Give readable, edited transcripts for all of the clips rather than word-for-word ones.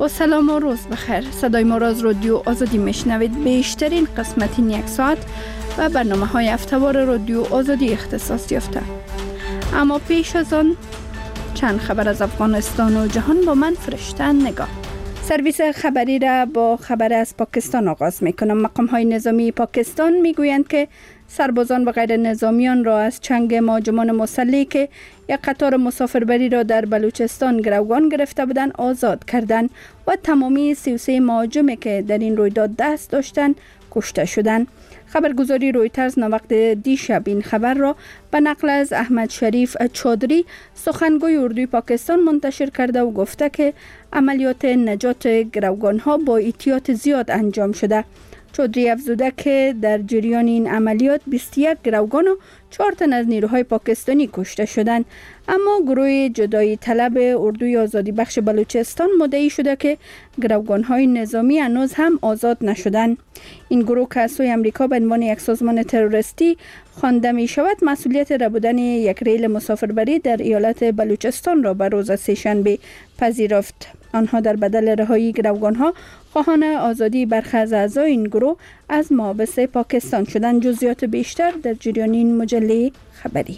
با سلام و روز بخیر. صدای ما را از رادیو آزادی میشنوید. بیشترین قسمت این یک ساعت و برنامه های هفته‌وار رادیو آزادی اختصاص یافته. اما پیش از آن چند خبر از افغانستان و جهان با من فرشته نگاه. سرویس خبری را با خبر از پاکستان آغاز میکنم. مقام های نظامی پاکستان میگویند که سربازان و غیر نظامیان را از چنگ مهاجمان مسلح که یک قطار مسافربری را در بلوچستان گروگان گرفته بودند آزاد کردند و تمامی 33 مهاجمی که در این رویداد دست داشتند کشته شدند. خبرگزاری رویترز ناوقت دیشب این خبر را به نقل از احمد شریف چودری سخنگوی اردوی پاکستان منتشر کرده و گفته که عملیات نجات گروگان ها با احتیاط زیاد انجام شده. چودری افزوده که در جریان این عملیات 21 گروگان و 4 تن از نیروهای پاکستانی کشته شدند، اما گروه جدایی طلب اردوی آزادی بخش بلوچستان مدعی شده که گروگان های نظامی هنوز هم آزاد نشدند. این گروه که از سوی امریکا به عنوان یک سازمان تروریستی خوانده می شود، مسئولیت ربودن یک ریل مسافربری در ایالت بلوچستان را به روز سه‌شنبه پذیرفت. آنها در بدل رهایی گروگان ها خواهان آزادی برخی از اعضای این گروه از محابس پاکستان شدند. جزئیات بیشتر در جریان این مجله خبری.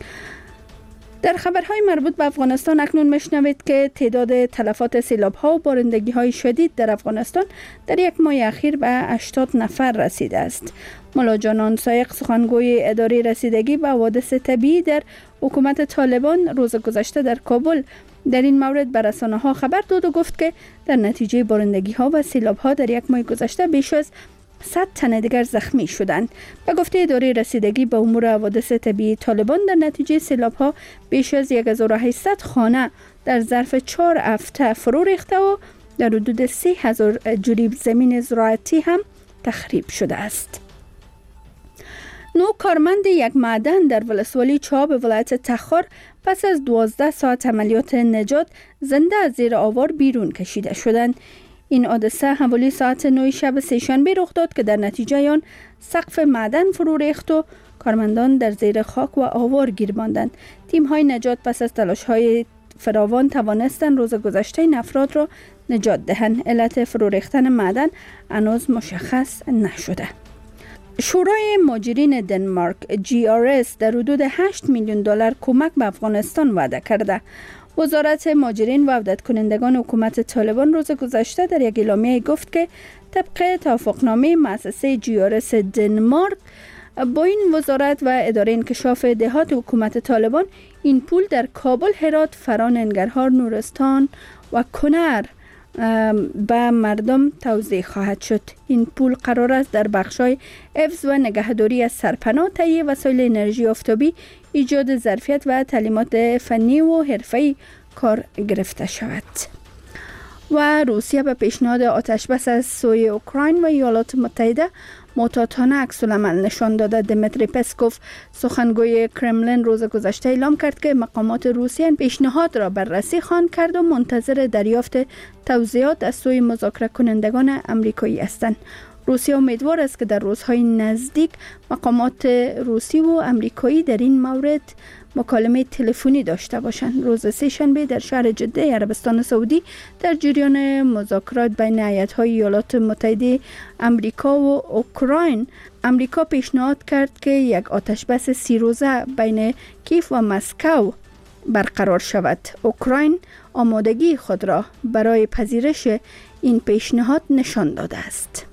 در خبرهای مربوط به افغانستان اکنون میشنوید که تعداد تلفات سیلاب‌ها و بارندگی‌های شدید در افغانستان در یک ماه اخیر به 80 نفر رسیده است. ملا جانان سایق سخنگوی اداره رسیدگی به حوادث طبیعی در حکومت طالبان روز گذشته در کابل در این مورد به رسانه‌ها خبر داد و گفت که در نتیجه بارندگی‌ها و سیلاب‌ها در یک ماه گذشته بیش از 100 تن دیگر زخمی شدند. به گفته اداره رسیدگی به امور حوادث طبیعی طالبان، در نتیجه سیلاب‌ها بیش از 1800 خانه در ظرف 4 هفته فرو ریخته و در حدود 3000 جریب زمین زراعتی هم تخریب شده است. 9 کارمند یک معدن در ولسوالی چاب ولایت تخار پس از 12 ساعت عملیات نجات زنده از زیر آوار بیرون کشیده شدند. این حادثه حوالی ساعت 9 شب سه‌شنبه رخ داد که در نتیجه آن سقف معدن فرو ریخت و کارمندان در زیر خاک و آوار گیر ماندند. تیم‌های نجات پس از تلاش‌های فراوان توانستند روز گذشته این افراد را نجات دهند. علت فرو ریختن معدن هنوز مشخص نشده. شورای مهاجرین دنمارک GRS در حدود 8 میلیون دلار کمک به افغانستان وعده کرده. وزارت مهاجرین و عودت کنندگان حکومت طالبان روز گذشته در یک اعلامیه گفت که طبق توافقنامه مؤسسه GRS دنمارک با این وزارت و اداره انکشاف دهات حکومت طالبان این پول در کابل، هرات، فرا، ننگرهار، نورستان و کنر به مردم توزیع خواهد شد. این پول قرار است در بخش‌های حفظ و نگهداری از سرپناه، تهیه وسایل انرژی آفتابی، ایجاد ظرفیت و تعلیمات فنی و حرفه‌ای کار گرفته شود. و روسیه به پیشنهاد آتشبس از سوی اوکراین و ایالات متحده محتاطانه عکس‌العمل نشان داده. دمیتری پسکوف سخنگوی کرملین روز گذشته اعلام کرد که مقامات روسیه پیشنهاد را بررسی خواهند کرد و منتظر دریافت توضیحات از سوی مذاکره کنندگان آمریکایی هستند. روسیه امیدوار است که در روزهای نزدیک مقامات روسی و آمریکایی در این مورد مکالمه تلفنی داشته باشند. روز سه‌شنبه در شهر جده عربستان سعودی در جریان مذاکرات بین هیئت‌های ایالات متحده آمریکا و اوکراین، آمریکا پیشنهاد کرد که یک آتشبس 30 روزه بین کیف و مسکو برقرار شود. اوکراین آمادگی خود را برای پذیرش این پیشنهاد نشان داده است.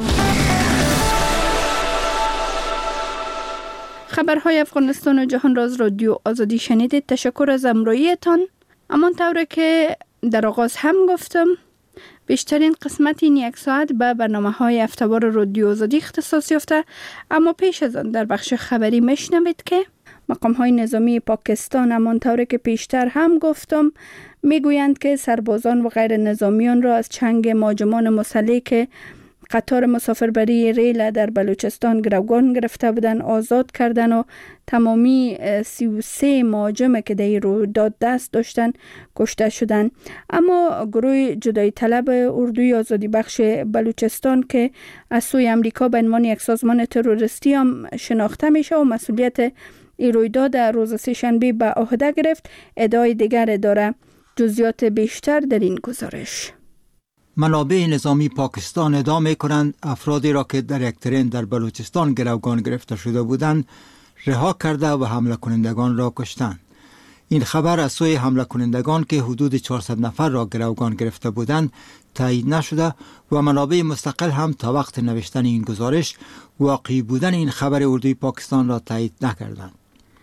خبرهای افغانستان و جهان را از رادیو آزادی شنیدید. تشکر از همراهیتان. همانطور که در آغاز هم گفتم، بیشترین قسمت این یک ساعت به برنامه‌های هفته‌وار رادیو آزادی اختصاص یافته، اما پیش از آن در بخش خبری میشنوید که مقام‌های نظامی پاکستان همانطور که پیشتر هم گفتم میگویند که سربازان و غیر نظامیان را از چنگ مهاجمان مسلح که قطار مسافربری ریل در بلوچستان گروگان گرفته بودند آزاد کردن و تمامی 33 مهاجم که در رویداد دست داشتن کشته شدند. اما گروه جدایی طلب اردوی آزادی بخش بلوچستان که از سوی امریکا به عنوان یک سازمان تروریستی هم شناخته میشه و مسئولیت این رویداد روز سه‌شنبه به عهده گرفت، ادعای دیگر داره. جزئیات بیشتر در این گزارش. منابع نظامی پاکستان ادعا می‌کنند افرادی را که در یک ترین در بلوچستان گروگان گرفته شده بودند رها کرده و حمله کنندگان را کشتند. این خبر از سوی حمله کنندگان که حدود 400 نفر را گروگان گرفته بودند تایید نشده و منابع مستقل هم تا وقت نوشتن این گزارش واقعی بودن این خبر اردوی پاکستان را تایید نکردند.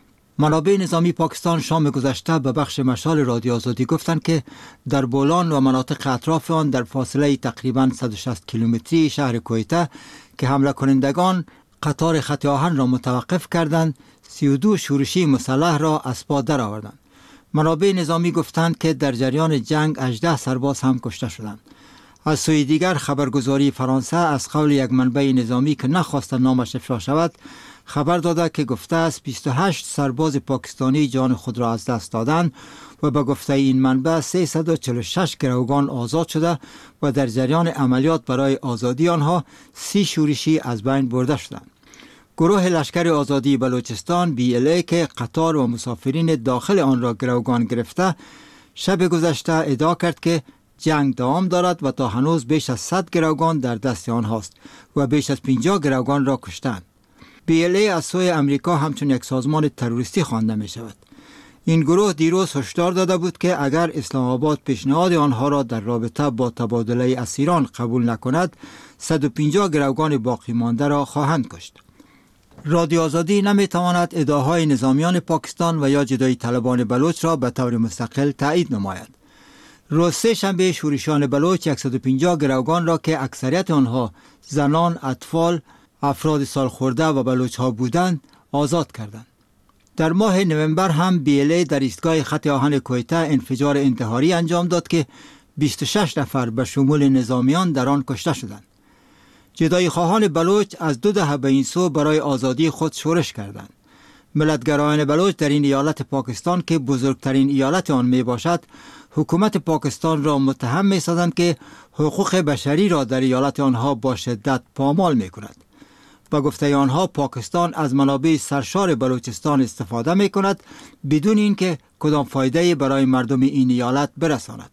منابع نظامی پاکستان شام گذشته به بخش مشال رادیو آزادی گفتند که در بولان و مناطق اطراف آن در فاصله تقریباً 160 کیلومتری شهر کویته که حمله کنندگان قطار خط آهن را متوقف کردند 32 شورشی مسلح را از پا درآوردند. منابع نظامی گفتند که در جریان جنگ 18 سرباز هم کشته شدند. از سوی دیگر خبرگزاری فرانسه از قول یک منبع نظامی که نخواست نامش افشا شود خبر داده که گفته است 28 سرباز پاکستانی جان خود را از دست دادند و به گفته این منبع 346 گروگان آزاد شده و در جریان عملیات برای آزادی آنها 30 شورشی از بین برده شدند. گروه لشکر آزادی بلوچستان BLA که قطار و مسافرین داخل آن را گروگان گرفته شب گذشته ادعا کرد که جنگ دوام دارد و تا هنوز بیش از 100 گروگان در دست آنهاست و بیش از 50 گروگان را کشتند. BLA از سوی امریکا همچون یک سازمان تروریستی خوانده می شود. این گروه دیروز هشدار داده بود که اگر اسلام آباد پیشنهاد آنها را در رابطه با تبادله اسیران قبول نکند 150 گروگان باقی مانده را خواهند کشت. رادیو آزادی نمی تواند ادعاهای نظامیان پاکستان و یا جدایی طلبان بلوچ را به طور مستقل تایید نماید. روز سه شنبه شورشیان بلوچ 150 گروگان را که اکثریت آنها زنان، اطفال، افراد سالخورده و بلوچ ها بودند آزاد کردند. در ماه نوامبر هم BLA در ایستگاه خط آهن کویته انفجار انتحاری انجام داد که 26 نفر به شمول نظامیان در آن کشته شدند. جدایی خواهان بلوچ از 2 دهه به این سو برای آزادی خود شورش کردند. ملتگرایان بلوچ در این ایالت پاکستان که بزرگترین ایالت آن می باشد حکومت پاکستان را متهم می سازند که حقوق بشری را در ایالت آنها با شدت پامال می کند. با گفته آنها پاکستان از منابع سرشار بلوچستان استفاده می کند بدون اینکه کدام فایده برای مردم این ایالت برساند.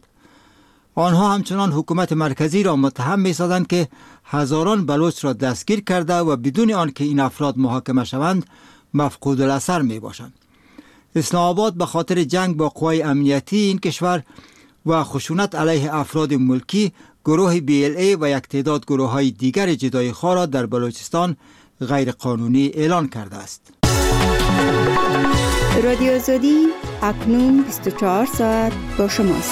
آنها همچنان حکومت مرکزی را متهم می سازند که هزاران بلوچ را دستگیر کرده و بدون آنکه این افراد محاکمه شوند مفقود الاثر می باشند. اسلام آباد به خاطر جنگ با قوای امنیتی این کشور و خشونت علیه افراد ملکی گروه BLA و یک تعداد گروه های دیگر جدایی خواه را در بلوچستان غیر قانونی اعلان کرده است. رادیو آزادی اکنون 24 ساعت با شماست.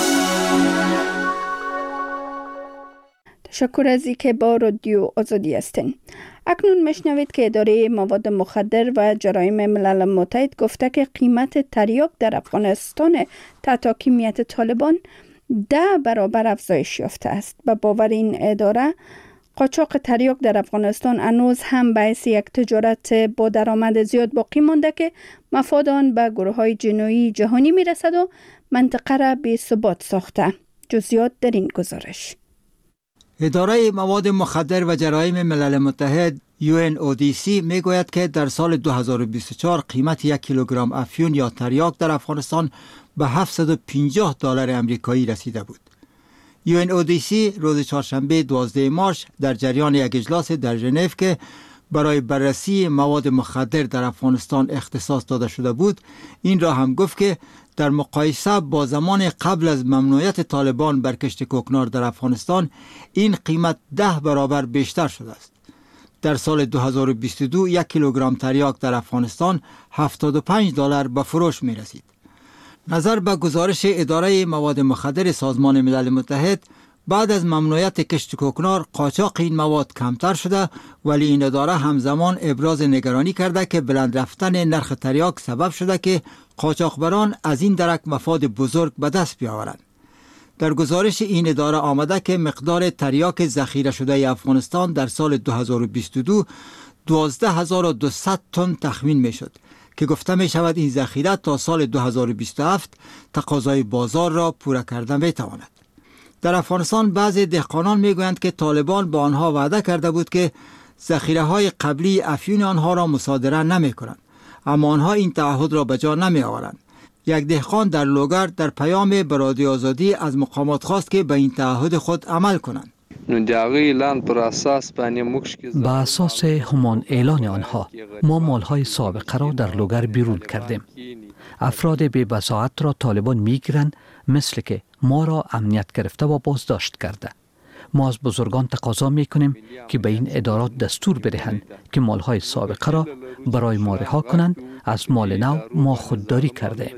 تشکر از اینکه با رادیو آزادی هستین. اکنون میشنوید که اداره مواد مخدر و جرایم ملل متحد گفته که قیمت تریاک در افغانستان تحت حاکمیت طالبان 10 برابر افزایش یافته است. به باور این اداره قاچاق تریاک در افغانستان هنوز هم باعث یک تجارت با درآمد زیاد باقی مانده که مفاد آن به گروه‌های جنایی جهانی میرسد و منطقه را بی‌ثبات ساخته. جزئیات در این گزارش. اداره مواد مخدر و جرایم ملل متحد UNODC میگوید که در سال 2024 قیمت 1 کیلوگرم افیون یا تریاک در افغانستان به $750 امریکایی رسیده بود. UNODC روز چهارشنبه 12 مارس در جریان یک اجلاس در ژنو که برای بررسی مواد مخدر در افغانستان اختصاص داده شده بود این را هم گفت که در مقایسه با زمان قبل از ممنوعیت طالبان بر کشت کوکنار در افغانستان این قیمت 10 برابر بیشتر شده است. در سال 2022 1 کیلوگرم تریاک در افغانستان $75 به فروش می رسید. نظر به گزارش اداره مواد مخدر سازمان ملل متحد بعد از ممنوعیت کشت کوکنار قاچاق این مواد کمتر شده ولی این اداره همزمان ابراز نگرانی کرده که بلند رفتن نرخ تریاک سبب شده که قاچاقبران از این درک مفاد بزرگ به دست بیاورند. در گزارش این اداره آمده که مقدار تریاک ذخیره شده افغانستان در سال 2022 12,200 تن تخمین می شد که گفته می شود این ذخیره تا سال 2027 تقاضای بازار را پورا کرده می تواند. در افغانستان بعضی دهقانان می گویند که طالبان با آنها وعده کرده بود که ذخیره های قبلی افیون آنها را مصادره نمی کنند، اما آنها این تعهد را به جا نمی آورند. یک دهقان در لوگر در پیام به رادیو آزادی از مقامات خواست که به این تعهد خود عمل کنند. با اساس همان اعلان آنها ما مالهای سابقه را در لوگر بیرون کردیم. افراد بی بصاحت را طالبان میگیرند، مثل که ما را امنیت گرفته و بازداشت کرده. ما از بزرگان تقاضا میکنیم که به این ادارات دستور بدهند که مالهای سابقه را برای ما رها کنند. از مال نو ما خودداری کرده.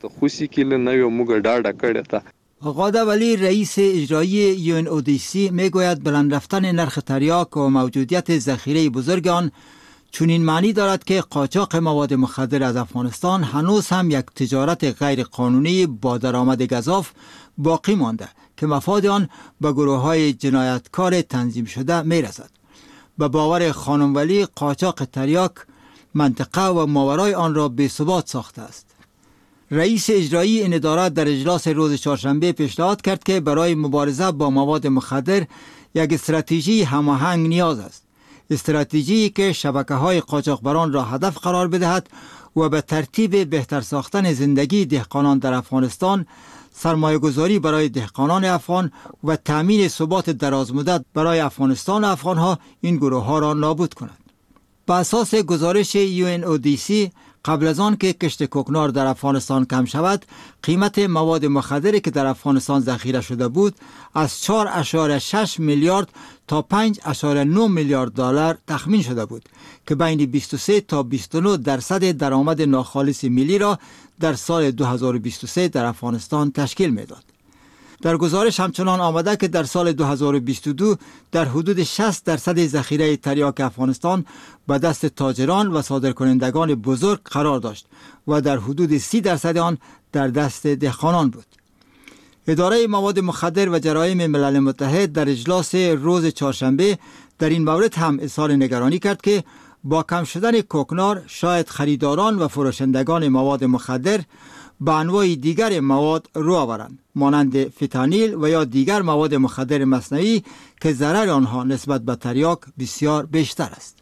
غاده ولی رئیس اجرایی UNODC میگوید بلند رفتن نرخ تریاک و موجودیت ذخیره بزرگ آن چنین معنی دارد که قاچاق مواد مخدر از افغانستان هنوز هم یک تجارت غیر قانونی با درآمد گزاف باقی مانده که مفاد آن به گروه‌های جنایتکار تنظیم شده میرسد. به باور خانم ولی قاچاق تریاک منطقه و ماورای آن را بی‌ثبات ساخته است. رئیس اجرایی این اداره در اجلاس روز چهارشنبه پیشنهاد کرد که برای مبارزه با مواد مخدر یک استراتژی هماهنگ نیاز است. استراتژی که شبکه‌های قاچاقبران را هدف قرار بدهد و به ترتیب بهتر ساختن زندگی دهقانان در افغانستان، سرمایه‌گذاری برای دهقانان افغان و تامین ثبات درازمدت برای افغانستان و افغانها این گروه‌ها را نابود کند. بر اساس گزارش UNODC قبل از آن که کشت کوکنار در افغانستان کم شود، قیمت مواد مخدری که در افغانستان ذخیره شده بود از 4.6 میلیارد تا 5.9 میلیارد دلار تخمین شده بود که بین 23 تا 29% درآمد ناخالص ملی را در سال 2023 در افغانستان تشکیل میداد. در گزارش همچنان آمده که در سال 2022 در حدود 60% ذخیره تریاک افغانستان به دست تاجران و صادرکنندگان بزرگ قرار داشت و در حدود 30% آن در دست دهقانان بود. اداره مواد مخدر و جرایم ملل متحد در اجلاس روز چهارشنبه در این مورد هم اظهار نگرانی کرد که با کم شدن کوکنار شاید خریداران و فروشندگان مواد مخدر به انواع دیگر مواد رو آورند، مانند فتانیل و یا دیگر مواد مخدر مصنوعی که ضرر آنها نسبت به تریاک بسیار بیشتر است.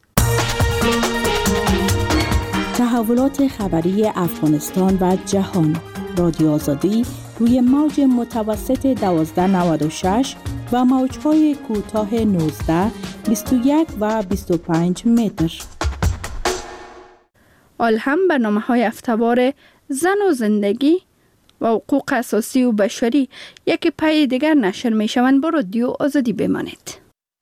تحولات خبری افغانستان و جهان. رادیو آزادی روی موج متوسط 1296 و موج‌های کوتاه 19، 21 و 25 متر. آل هم برنامه‌های هفته‌وار زن و زندگی و حقوق اساسی و بشری یکی پای دیگر نشر می شوند. با رادیو آزادی بمانید.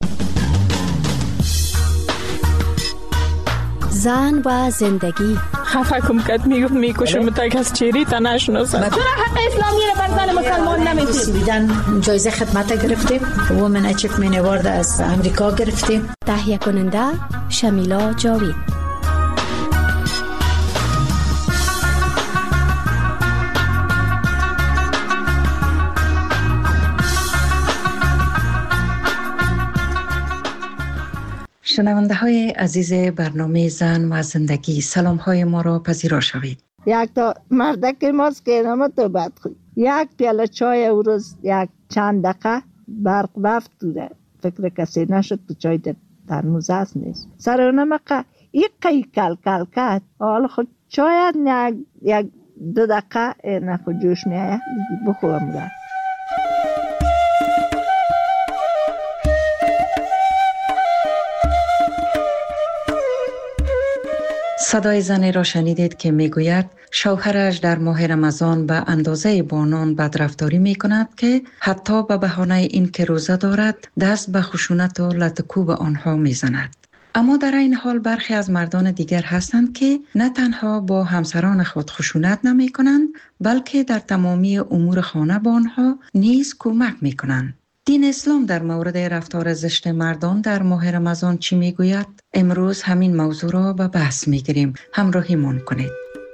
زن و زندگی. خفه کم کت میکشم تا کس چیری تا نشناسم. چرا حق اسلامی را بر زن مسلمان نمیدید؟ سویدن جایزه خدمت گرفتیم. وومن اچیومنت اوارد از امریکا گرفتیم. تهیه کننده شمیلا جاوید. شنونده های عزیز برنامه زن و زندگی، سلام های ما را پذیرا شوید. یک تا مردک ماست که نامه تو بد خوی، یک پیاله چای او روز یک چند دقیقه برق رفت توده، فکر کسی نشد تو چای در ترموز هست نیست. سر اونمقه یک قی کل کل کد، حالا خود چای یک 2 دقیقه نخود جوش میایه بخورم ده. صدای زنی را شنیدید که میگوید شوهرش در ماه رمضان به اندازه بانان بدرفتاری می کند که حتی به بهانه این که روزه دارد دست به خشونت و لطکوب آنها می زند. اما در این حال برخی از مردان دیگر هستند که نه تنها با همسران خود خشونت نمی کنند بلکه در تمامی امور خانه با آنها نیز کمک می کنند. دین اسلام در مورد رفتار زشت مردان در ماه رمضان چی میگوید؟ امروز همین موضوع را به بحث میگیریم. همراهیمان کنید.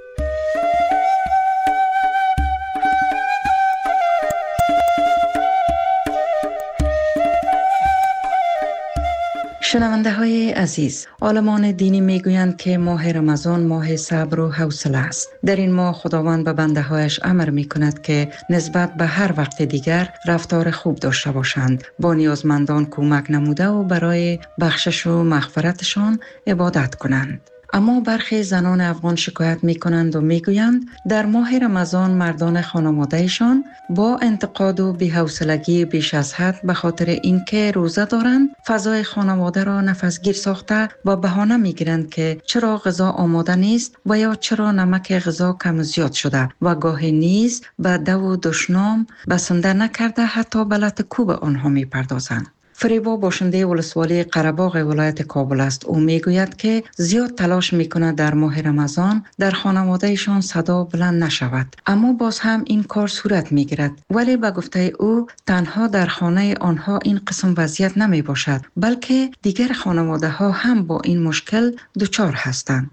شنونده های عزیز، عالمان دینی میگویند که ماه رمضان ماه صبر و حوصله است. در این ماه خداوند به بنده هایش امر می کند که نسبت به هر وقت دیگر رفتار خوب داشته باشند، با نیازمندان کمک نموده و برای بخشش و مغفرتشان عبادت کنند. اما برخی زنان افغان شکایت می کنند و می گویند در ماه رمضان مردان خانوادهشان با انتقاد و بی‌حوصلگی بیش از حد به خاطر اینکه روزه دارند فضای خانواده را نفسگیر ساخته و بهانه می گیرند که چرا غذا آماده نیست و یا چرا نمک غذا کم زیاد شده و گاهی نیز به دو و دشنام بسنده نکرده حتی به لط کوب آنها می پردازند. فریبا باشنده ولسوالی قره‌باغ ولایت کابل است. او میگوید که زیاد تلاش میکند در ماه رمضان در خانوادهشان صدا بلند نشود، اما باز هم این کار صورت میگیرد. ولی به گفته او تنها در خانه آنها این قسم وضعیت نمی باشد، بلکه دیگر خانواده ها هم با این مشکل دچار هستند.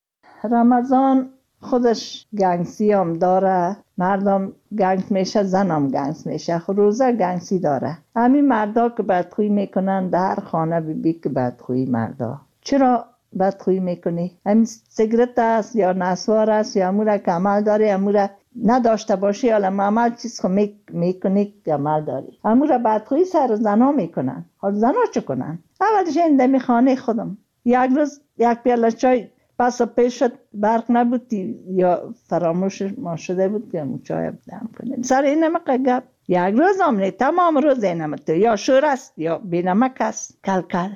رمضان خودش گنگسی هم داره، مردم گنگ میشه، زنم گنگ میشه، روزه گنگسی داره. همین مردا که بدخویی میکنن در خانه بی که بدخویی مردا. چرا بدخویی میکنی؟ همین سیگرت است یا نسوار است یا امور که عمل داری، امور نداشته باشی یا عمل چیز خو میکنی که عمل داری. امور بدخویی سر زنا میکنن. حال زنا چه کنن؟ اولش این دمی خانه خودم یک روز یک پیاله چای پس پیش شد، برق نبود یا فراموش ما شده بود که چای دم کنیم. سر این نمک گپ یک روز هم تمام روز این نمک یا شور است یا بی نمک است. کل کل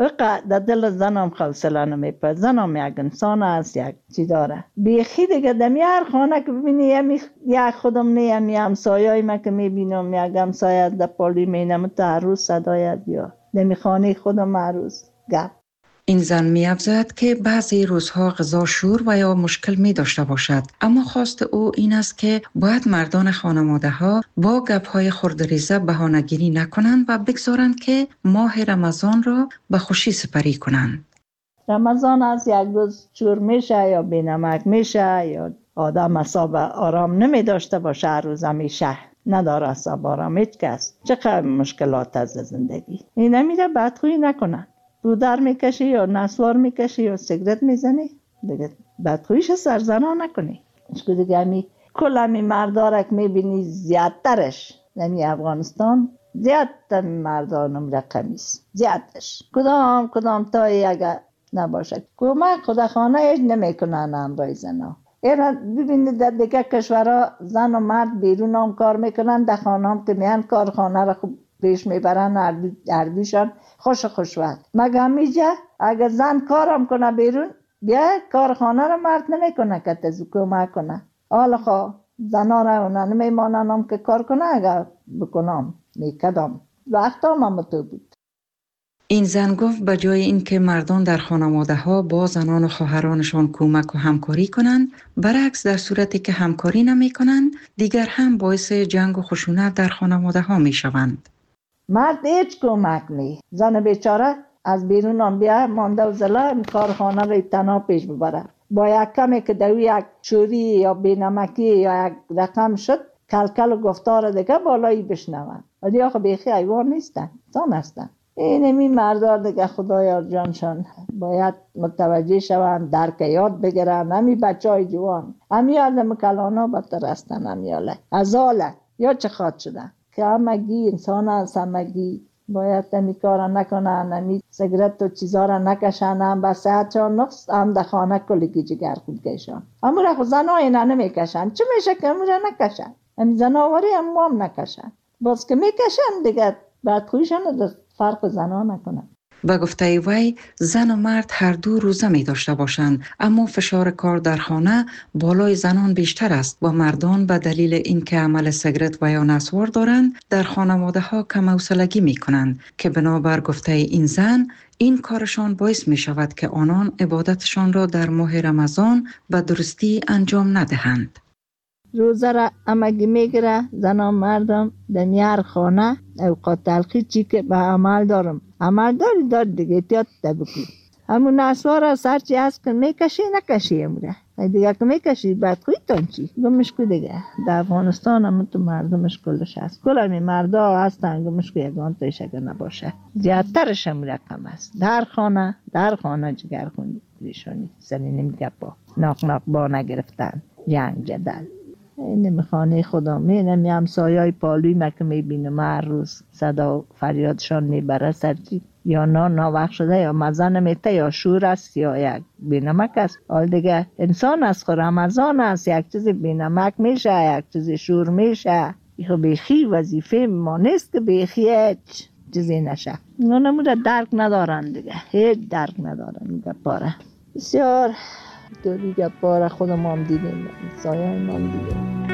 در دل زنم حوصله نمیپره. زنم یک انسان است، یک چی داره بیخی دیگه. دمی هر خانه که ببینی یک خودم نه همسایه‌ای ما که میبینم یک همسایه در پالی مینم تا هر روز صدای یا دمی خانه خودم هر روز گپ. این زن می افزاید که بعضی روزها غذا شور و یا مشکل می داشته باشد، اما خواست او این است که باید مردان خانواده ها با گپ های خردریزه بهانه‌گیری نکنند و بگذارند که ماه رمضان را به خوشی سپری کنند. رمضان از یک روز شور میشه یا بینمک میشه یا آدم اصاب آرام نمی داشته باشه، هر روز همیشه نداره اصاب آرام هیچ کس. چقدر مشکلات از زندگی این نمیره بدخویی نکنن. رودر میکشی یا نسوار میکشی یا سیگرت میزنی دیگه بدخویش سرزنا نکنی. اشکو دیگه همی کل همی مردارک میبینی زیادترش نمی افغانستان زیادتر مردانم رقمیست زیادش کدام تا اگر نباشد کمک خودخانه ایج نمیکنن امرای زنا. اینا ببینید در دیگه کشورها زن و مرد بیرون هم کار میکنن، در خانه هم که میان کارخانه را خوب پیش میبرن، اردوشان خوش وقت. مگه میجه اگر زن کارم کنه بیرون بیا کارخانه را مرد نمیکنه که تزو کمک کنه. حالا خواه زنا را اونا نمیماننم که کار کنه، اگر بکنم میکدم وقت هم تو بود. این زن گفت به جای اینکه مردان در خانواده ها با زنان و خواهرانشان کمک و همکاری کنند، برعکس در صورتی که همکاری نمی کنند دیگر هم باعث جنگ و خشونت در خانواده ها می شوند. مرد هیچ کمک نی، زن بیچاره از بیرون هم بیا مانده و زلا کارخانه را تنها پیش ببره. با یک کمی که دوی یک چوری یا بینمکی یا یک رقم شد کلکل و گفتار دیگه بالایی بشنون. ولی آخه بیخی ایوان نیستن، زن هستن. اینمی مردار دیگه خدایا جانشان باید متوجه شوند، درک یاد بگیرن. همی بچه های جوان همی آدم کلانا بدتر هستن، همی آله ازاله یا چه خواد شدن که همگی انسان هست، همگی باید همی کارا نکنن، همی سیگرت و چیزا را نکشن، هم به صحتشان نقص، هم در خانه کلگی جگر خود کشن. اما را خود زن های نمیکشن. چه میشه که اما را نکشن؟ همی زناوری هم نکشن، باز که میکشن دیگه بعد خویشان در فرق زنها نکنن. به گفته وی زن و مرد هر دو روزه می داشته باشند، اما فشار کار در خانه بالای زنان بیشتر است و مردان به دلیل اینکه عمل سیگرت و یا نسوار دارند در خانواده ها کم حوصلگی می کنند که بنابر گفته این زن این کارشان باعث می شود که آنان عبادتشان را در ماه رمضان به درستی انجام ندهند. روزه را امگی میگیره زنان مردم دنیار خانه اوقات تلخی چی که به عمل دارم عمل داری دیگه احتیاط بکنی. همون نسوار از سرچی هست که میکشی نکشی امره دیگه که میکشی بدخوی تان چی گمش که دیگه در افغانستان هم تو مردمش کلش هست، کل همی مردا هستن گمش که یکان تایش اگر نباشه زیادترش هم رقم هست. در خانه جگر خونی ریشانی سری نمیگه با ناق با نگرفتن جنگ جدل. این خانه خدا همسایه‌های پالوی ما که میبینم هر روز صدا فریادشان میبره سرچی یا نان ناوقت شده یا مزه نمیته یا شور است یا یک بینمک است. حال دیگه انسان است، خود رمضان است، یک چیز بینمک میشه، یک چیز شور میشه. خب بیخی وظیفه ما نیست که بیخی هیچ چیزی نشه. نموده درک ندارن دیگه، هیچ درک ندارن گپاره. بسیار دوری گپاره خودم هم دیدیم، سایه هم دیدیم.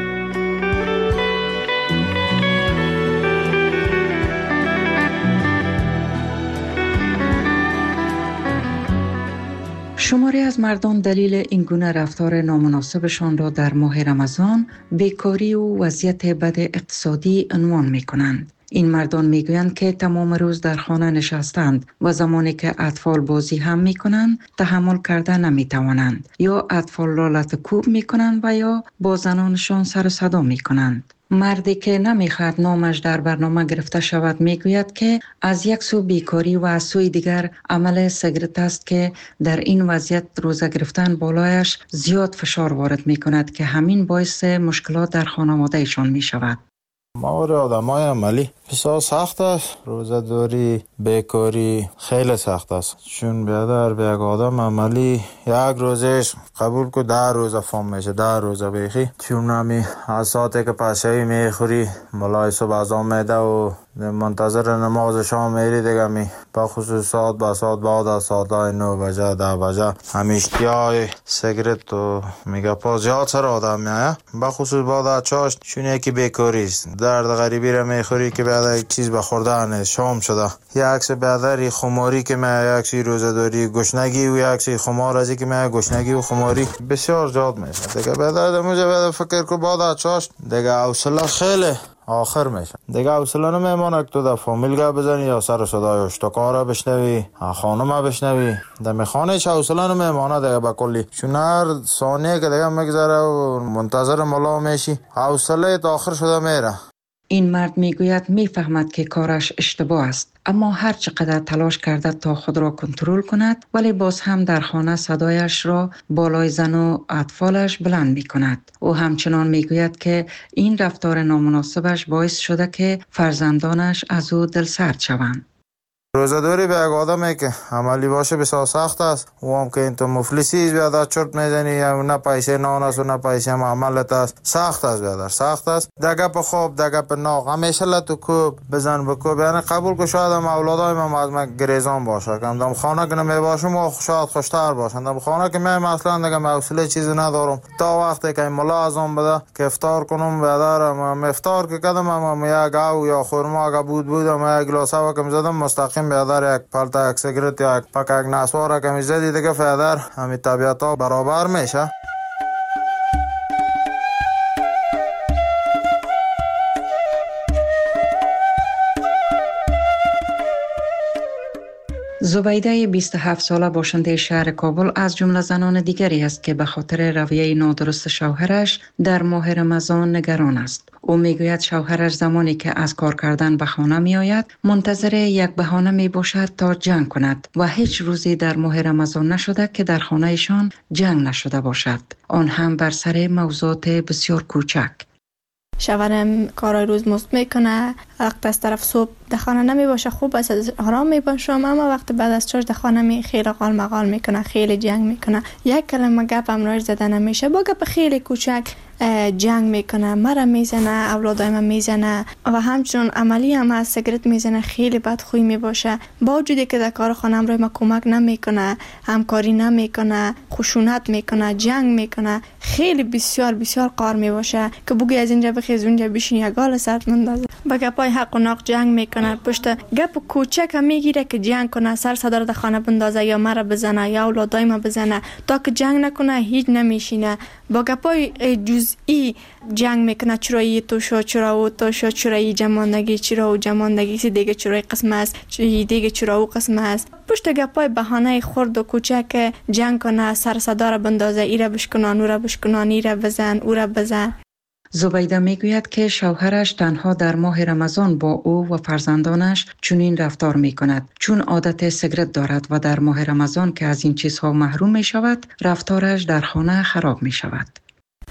شماری از مردم دلیل این گونه رفتار نامناسبشان را در ماه رمضان بیکاری و وضعیت بد اقتصادی عنوان می کنند. این مردم می گویند که تمام روز در خانه نشستند و زمانی که اطفال بازی هم می کنند تحمل کرده نمی توانند، یا اطفال را لطکوب می کنند و یا با زنانشان سر و صدا می کنند. مردی که نمیخواد نامش در برنامه گرفته شود میگوید که از یک سو بیکاری و از سوی دیگر عمل سیگارت است که در این وضعیت روزه گرفتن بالایش زیاد فشار وارد می کند که همین باعث مشکلات در خانواده ایشان می شود. مور آدمای عملی بسیار سخت است. روزه داری، بیکاری خیلی سخت است، چون بیادر به یک آدم عملی یک روزش قبول که 10 روزه فهم میشه، 10 روزه بیخی، چون همی از ساعتی که پشهی میخوری ملای صبح از آمده و منتظر نماز شام میری دیگه می بخصوص ساعت با ساعت بعد از ساعت 9 بجه 10 بجه همی اشتیای سیگرت و میگه پاس زیاد سر آدم میایه، بخصوص بعد از چاشت، چون یکی بیکاری است، درد غریبی را میخوری که بعد یک چیز بخورده نیست، شام شده، یک عکس بعدری خماری که میایه، یک سی روزه داری گشنگی و یک سی خمار ازی که میایه گشنگی و خماری بسیار زیاد میشه دیگه. بعد موجه بعد فکر که بعد از چاشت دیگه حوصله خیلی آخر میشه دیگه، حوصله نمیمونه که تو در فامیل گپ بزنی یا سر صدای اشتکارا بشنوی، خانم بشنوی، در خانه هیچ حوصله نمیمونه دیگه به کلی، چون هر ثانیه که دیگه میگذره و منتظر ملا میشی حوصله تا آخر شده میره. این مرد میگوید میفهمد که کارش اشتباه است، اما هر چقدر تلاش کرده تا خود را کنترل کند ولی باز هم در خانه صدایش را بالای زن و اطفالش بلند می کند. او همچنان میگوید که این رفتار نامناسبش باعث شده که فرزندانش از او دلسرد شوند. روزه‌داری به یک آدمی که عملی باشه بسیار سخت است، و هم که این تو مفلسی بیادر چرت میزنی، یا نه پیسه نان است و نه پیسه عملت است، سخت است بیادر، سخت است. دگه په خواب دگه په ناق همیشه لتو کوب بزن بکوب، یعنی قبول که شاید هم اولادای من از من گریزان باشه، کم دم خانه که نمی باشم و شاید خوشتر باشن، دم خانه که من اصلا دیگه حوصله چیزی ندارم تا وقتی که ملا ازم بده که افطار کنم بیادر، من افطار که کردم من یک گاو یا خرما اگه بودم یک گلاس هوا که زدم مستقیم بیادر یک پالتا یک سیگرت یا یک پاک یک نسوار که میزدی دیگه بیادر همین طبیعت ها برابر میشه. زبیده 27 ساله باشنده شهر کابل از جمله زنان دیگری است که به خاطر رویه نادرست شوهرش در ماه رمضان نگران است. او میگوید شوهرش زمانی که از کار کردن به خانه می آید منتظر یک بهانه می باشد تا جنگ کند و هیچ روزی در ماه رمضان نشده که در خانه ایشان جنگ نشده باشد، آن هم بر سر موضوعات بسیار کوچک. شوهرم کارای روز مست میکنه، وقت از طرف صبح در خانه نمی باشه، خوب است آرام میباشم، اما وقت بعد از چاش در خانه می خیلی قال مقال میکنه، خیلی جنگ میکنه، یک کلمه گپ هم راش زده نمیشه، با گپ خیلی کوچک جنگ میکنه، مرا میزنه، اولادای من میزنه و همچنان عملی هم از سیگرت میزنه، خیلی بدخوی میباشه، با وجودی که در کار خانم روی ما کمک نمیکنه، همکاری نمیکنه، خشونت میکنه، جنگ میکنه، خیلی بسیار بسیار قار میباشه که بگی از اینجا بخیز اونجا بشین یک گال سرت مندازه، با گپای حق و ناق جنگ میکنه، پشت گپ کوچک هم میگیره که جنگ کنه، سر صدر در خانه بندازه یا مرا بزنه یا اولادای ما بزنه، تا که جنگ نکنه هیچ نمیشینه، با گپای جزئی جنگ میکنه، چرا ای تو شو، چرا او تو شو، چرا ای جماندگی، چرا او جماندگی، سی دیگه چرا قسم است، دیگه چرا او قسم است، پشت گپای بهانه خرد و کوچک جنگ کنه، سر صدا را بندازه، ای را بشکنان، او را بشکنان، ای را بزن، او را بزن. زبیده میگوید که شوهرش تنها در ماه رمضان با او و فرزندانش چنین رفتار میکند، چون عادت سیگرت دارد و در ماه رمضان که از این چیزها محروم می شود، رفتارش در خانه خراب می شود.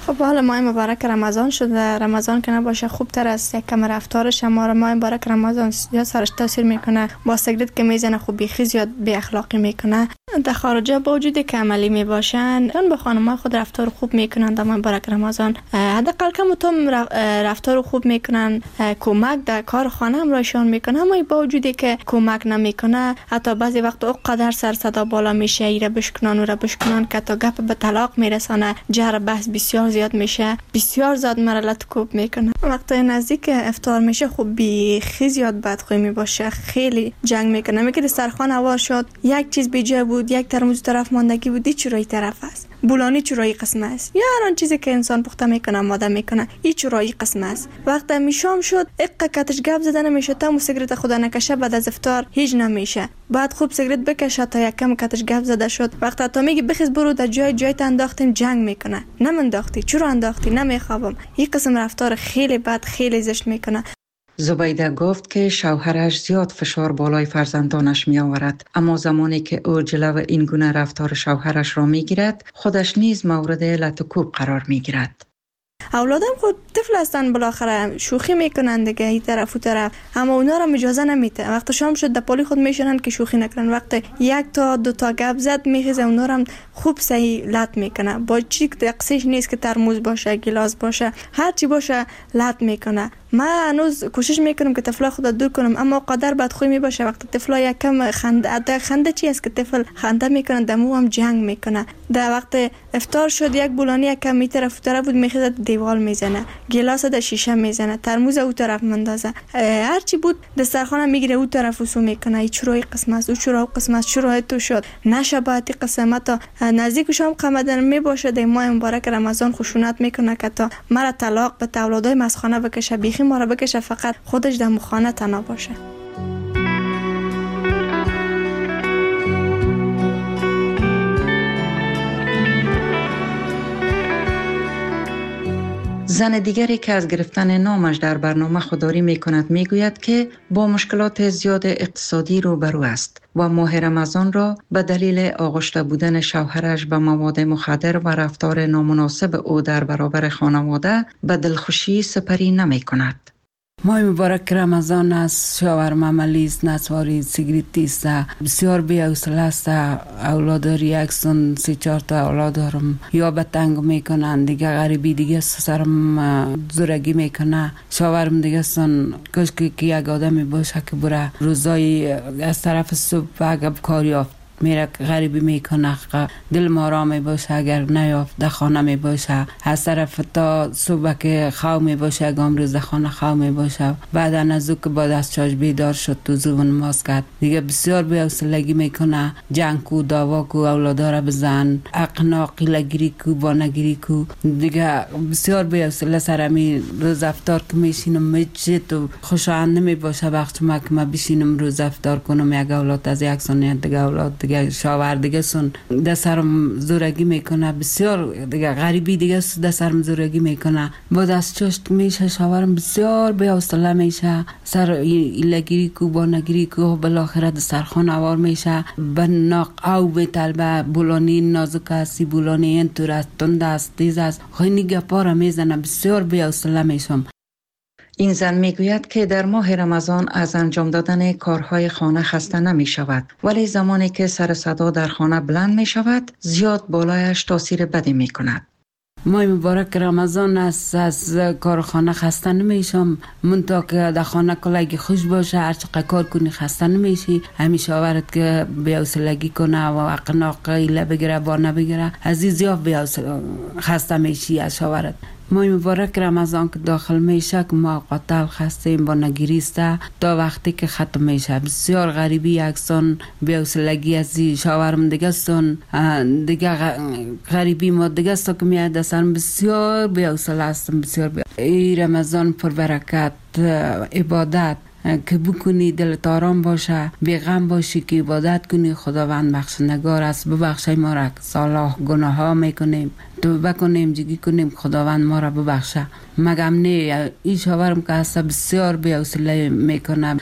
خب حالا ماه مبارک رمضان شده. رمضان که نباشه خوب تر است. یک کم رفتارش ما ماه مبارک رمضان زیاد سرش تاثیر میکنه. با سیگرت که میزنه خوب بیخی زیاد بی اخلاقی میکنه. در خارجه با وجودی که عملی میباشن اون به خانم‌ها خود رفتار خوب میکنن در ماه مبارک رمضان. حداقل کم تو رفتار خوب میکنن، کمک در کار خانه هم راشون میکنه. اما با وجودی که کمک نمیکنه حتی بعضی وقت اونقدر سر صدا بالا میشه، ایره بشکنان و را بشکنان که تا گپ به طلاق میرسانه. جر بحث بسیار زیاد میشه، بسیار زیاد مرلت کوب میکنه. وقتی نزدیک افطار میشه خوب بیخی زیاد بدخوی میباشه، خیلی جنگ میکنه. میگه دسترخوان هوار شد، یک چیز بیجا بود، یک ترموز طرف ماندگی بود، چرایی طرف است، بولانی چرایی قسم است، یا هر آن چیزی که انسان پخته میکنه ماده میکنه این چرایی قسم است. وقتی میشام شد اقا کتش گپ زدن میشه، تا سیگرت خدا نکشه بعد از افطار هیچ نمیشه. بعد خوب سیگرت بکشه تا یکم کتش گپ زده شد. وقتی تا میگی بخیز برو در جای انداختیم، جنگ میکنه. نمنداختی، چرا انداختی؟ نمیخوابم. این قسم رفتار خیلی بد، خیلی زشت میکنه. زبیده گفت که شوهرش زیاد فشار بالای فرزندانش می آورد، اما زمانی که او جلو این گونه رفتار شوهرش را می گیرد، خودش نیز مورد لط و کوب قرار می گیرد. اولادم خود طفل هستن، بالاخره شوخی میکنن دیگه این طرف و طرف، اما اونا را اجازه نمیده. وقت شام شد در پالی خود میشنن که شوخی نکنن. وقت یک تا دو تا گپ زد میخیزه، اونا را خوب صحیح لط میکنه. با چیک دقیقش نیست که ترموز باشه، گلاس باشه، هر چی باشه لط میکنه. من هنوز کوشش میکنم که طفلا خود دور کنم، اما قدر بدخوی میباشه. وقتی طفلا یکم خنده چی است که طفل خنده میکنه، دمو هم جنگ میکنه. در وقت افطار شد یک بولانی یکم می طرف بود میخزه دیوال میزنه، گلاس در شیشه میزنه، ترموز او طرف مندازه، هر چی بود دسترخوان میگیره او طرف وسو میکنه. این چرای قسم است، او چرا قسم است، چرا تو شد نشباتی قسمت. نزدیک شام قمدن میباشه. در ماه مبارک رمضان خشونت میکنه که تا مرا طلاق به اولادای مسخانه بکشه، بیخی ما را بکشه، فقط خودش در مخانه تنها باشه. زن دیگری که از گرفتن نامش در برنامه خودداری می کند می گوید که با مشکلات زیاد اقتصادی روبرو است و ماه رمضان را به دلیل آغشته بودن شوهرش به مواد مخدر و رفتار نامناسب او در برابر خانواده به دلخوشی سپری نمی کند. ماه مبارک رمضان است، شوهرم عملی است، نسواری سیگریتی است، بسیار بی‌حوصله است. اولاداری یکسون 3-4 تا اولاد دارم، یا به تنگ میکنن دیگه، غریبی دیگه سرم زورگی میکنه. شوهرم دیگه سن کاش که یک آدمی باشه که بره روزای از طرف صبح اگه کاری یافت میره غریبی میکنه، دل ما را می باشه. اگر نیافت در خانه می باشه، از طرف تا صبح که خواه می باشه، اگه روز در خانه خواه می باشه. بعد از او که با دستچاش بیدار شد تو زبون ماست کرد دیگه، بسیار بی‌حوصلگی میکنه. جنگ کو، دعوا کو، اولادا را بزن، اقنا قیلگیری کو، بانگیری کو دیگه، بسیار بی‌حوصله. سرمی روز افطار که میشینم میچه تو خوشایند نمی باشه. وقتی ما که ما بشینم روز افطار کنم، یک اولاد از یک سنیت دیگه اولاد دیگه شاور دیگه سن دسترم زورگی میکنه، بسیار دیگه غریبی دیگه دسترم زورگی میکنه. با دست چشت میشه شاورم بسیار بی‌حوصله میشه. سر ایلگیری کو، بانگیری کو، بالاخره دسترخوان آوار میشه. به ناق او به طلبه بولانی نازک است، بولانی این طور است، تند است، تیز است، خیلی گپا را میزنه. بسیار بی‌حوصله میشم. این زن میگوید که در ماه رمضان از انجام دادن کارهای خانه خسته نمی شود، ولی زمانی که سر صدا در خانه بلند می شود زیاد بالایش تاثیر بدی می کند. ماه مبارک رمضان است، از کار خانه خسته نمیشم. منطقه که در خانه کلگی خوش باشه، هر چقدر کار کنی خسته نمیشی. همیشه آورد که بی‌حوصلگی کنه و اقناق ایله بگیره با نبگیره، از این زیاد بی‌حوصله خسته میشی از شاورد. ماه مبارک رمضان که داخل میشه که ما قاتل خستیم با نگیریسته تا وقتی که ختم میشه. بسیار غریبی یکسان بی‌حوصلگی از شاورم دیگه سن دیگه غریبی ما دیگه سا که میاد دستم بسیار بی‌حوصله هستم. بسیار ای رمضان پر برکت، عبادت که بکنی دلت آرام باشه، بیغم باشی که عبادت کنی. خداوند بخشندگار است، ببخشای ما را که سالها گناه ها میکنیم، توبه کنیم، جگی کنیم، خداوند ما را ببخشه. مگم نه این شاورم که هست بسیار بی‌حوصله میکنه.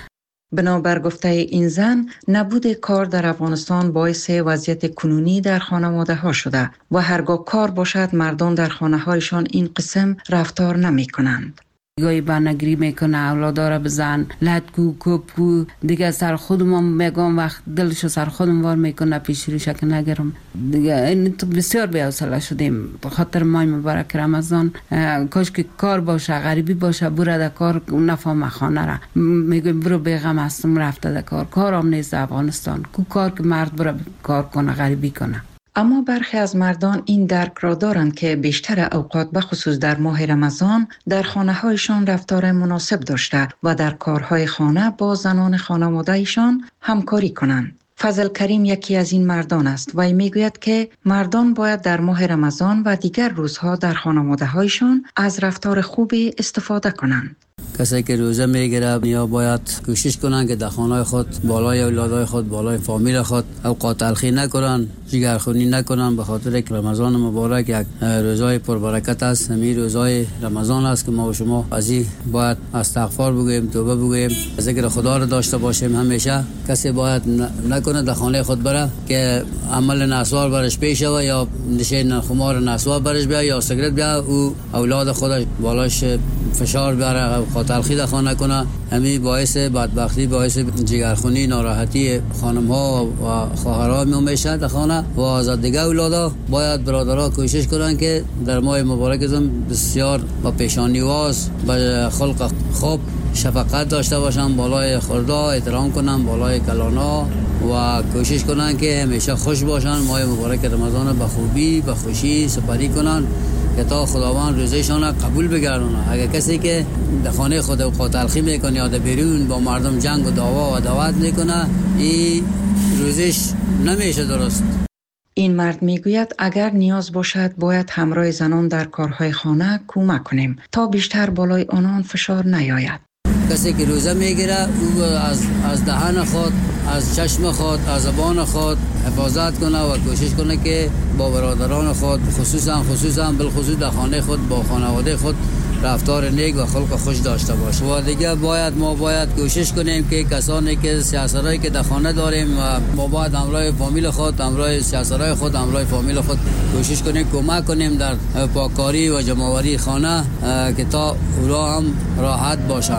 بنابر گفته این زن، نبود کار در افغانستان باعث وضعیت کنونی در خانواده ها شده و هرگاه کار باشد مردان در خانه هایشان این قسم رفتار نمی کنند. گاهی بانگری میکنه، اولادا را بزن، لطکو کوپکو دیگه سر خودم میگم وقت دلشو سر خودم وار میکنه پیش روش که نگرم دیگه. این تو بسیار بی‌حوصله شدیم به خاطر ماه مبارک رمضان. کاش که کار باشه، غریبی باشه، برو در کار، نفهم خانه را میگم برو بیغم هستم رفته در کار. کارم نیست افغانستان، کو کار که مرد برو کار کنه، غریبی کنه. اما برخی از مردان این درک را دارند که بیشتر اوقات به خصوص در ماه رمضان در خانه هایشان رفتار مناسب داشته و در کارهای خانه با زنان خانواده ایشان همکاری کنند. فضل کریم یکی از این مردان است و میگوید که مردان باید در ماه رمضان و دیگر روزها در خانواده هایشان از رفتار خوبی استفاده کنند. کسی که روزه میگیره یا باید کوشش کنن که در خانه خود بالای اولادای خود، بالای فامیل خود اوقات تلخی نکنن، جگرخونی نکنن، به خاطر که رمضان مبارک یک روزای پربرکت است. همین روزای رمضان است که ما و شما از این باید استغفار بگوییم، توبه بگوییم، ذکر خدا را داشته باشیم. همیشه کسی باید نکنه در خانه خود بره که عمل نسوار برش پیش و یا نشین خمار نسوار برش بیا یا سیگرت بیا او اولاد خودش بالاش فشار بیاره، تلخی در خانه کنه. همین باعث بدبختی، باعث جگرخونی، ناراحتی خانم ها و خواهرها میشه در خانه و از دیگه اولادا. باید برادرها کوشش کنن که در ماه مبارکتون بسیار با پیشانیواز، با خلق خوب، شفقت داشته باشن، بالای خوردا احترام کنن، بالای کلانا و کوشش کنن که همیشه خوش باشن. ماه مبارک رمضان به خوبی، به خوشی سپری کنن که تا خداوند روزشان قبول بگردونه. اگر کسی که در خانه خود اوقات تلخی میکنه یا در بیرون با مردم جنگ و دعوا و دعوت میکنه، این روزش نمیشه درست. این مرد میگوید اگر نیاز باشد باید همراه زنان در کارهای خانه کمک کنیم تا بیشتر بالای آنان فشار نیاید. کسی که روزه میگیره او از دهن خود، از چشم خود، از زبان خود حفاظت کنه و کوشش کنه که با برادران خود خصوصا بالخصوص در خانه خود با خانواده خود رفتار نیک و خلق خوش داشته باشه. و دیگه ما باید کوشش کنیم که کسانی که سیاستایی که در خانه داریم و ما باید همراه فامیل خود، همراه سیاستای خود، همراه فامیل خود کوشش کنیم کمک کنیم در پاککاری و جمع‌آوری خانه که تا اونها هم راحت باشن.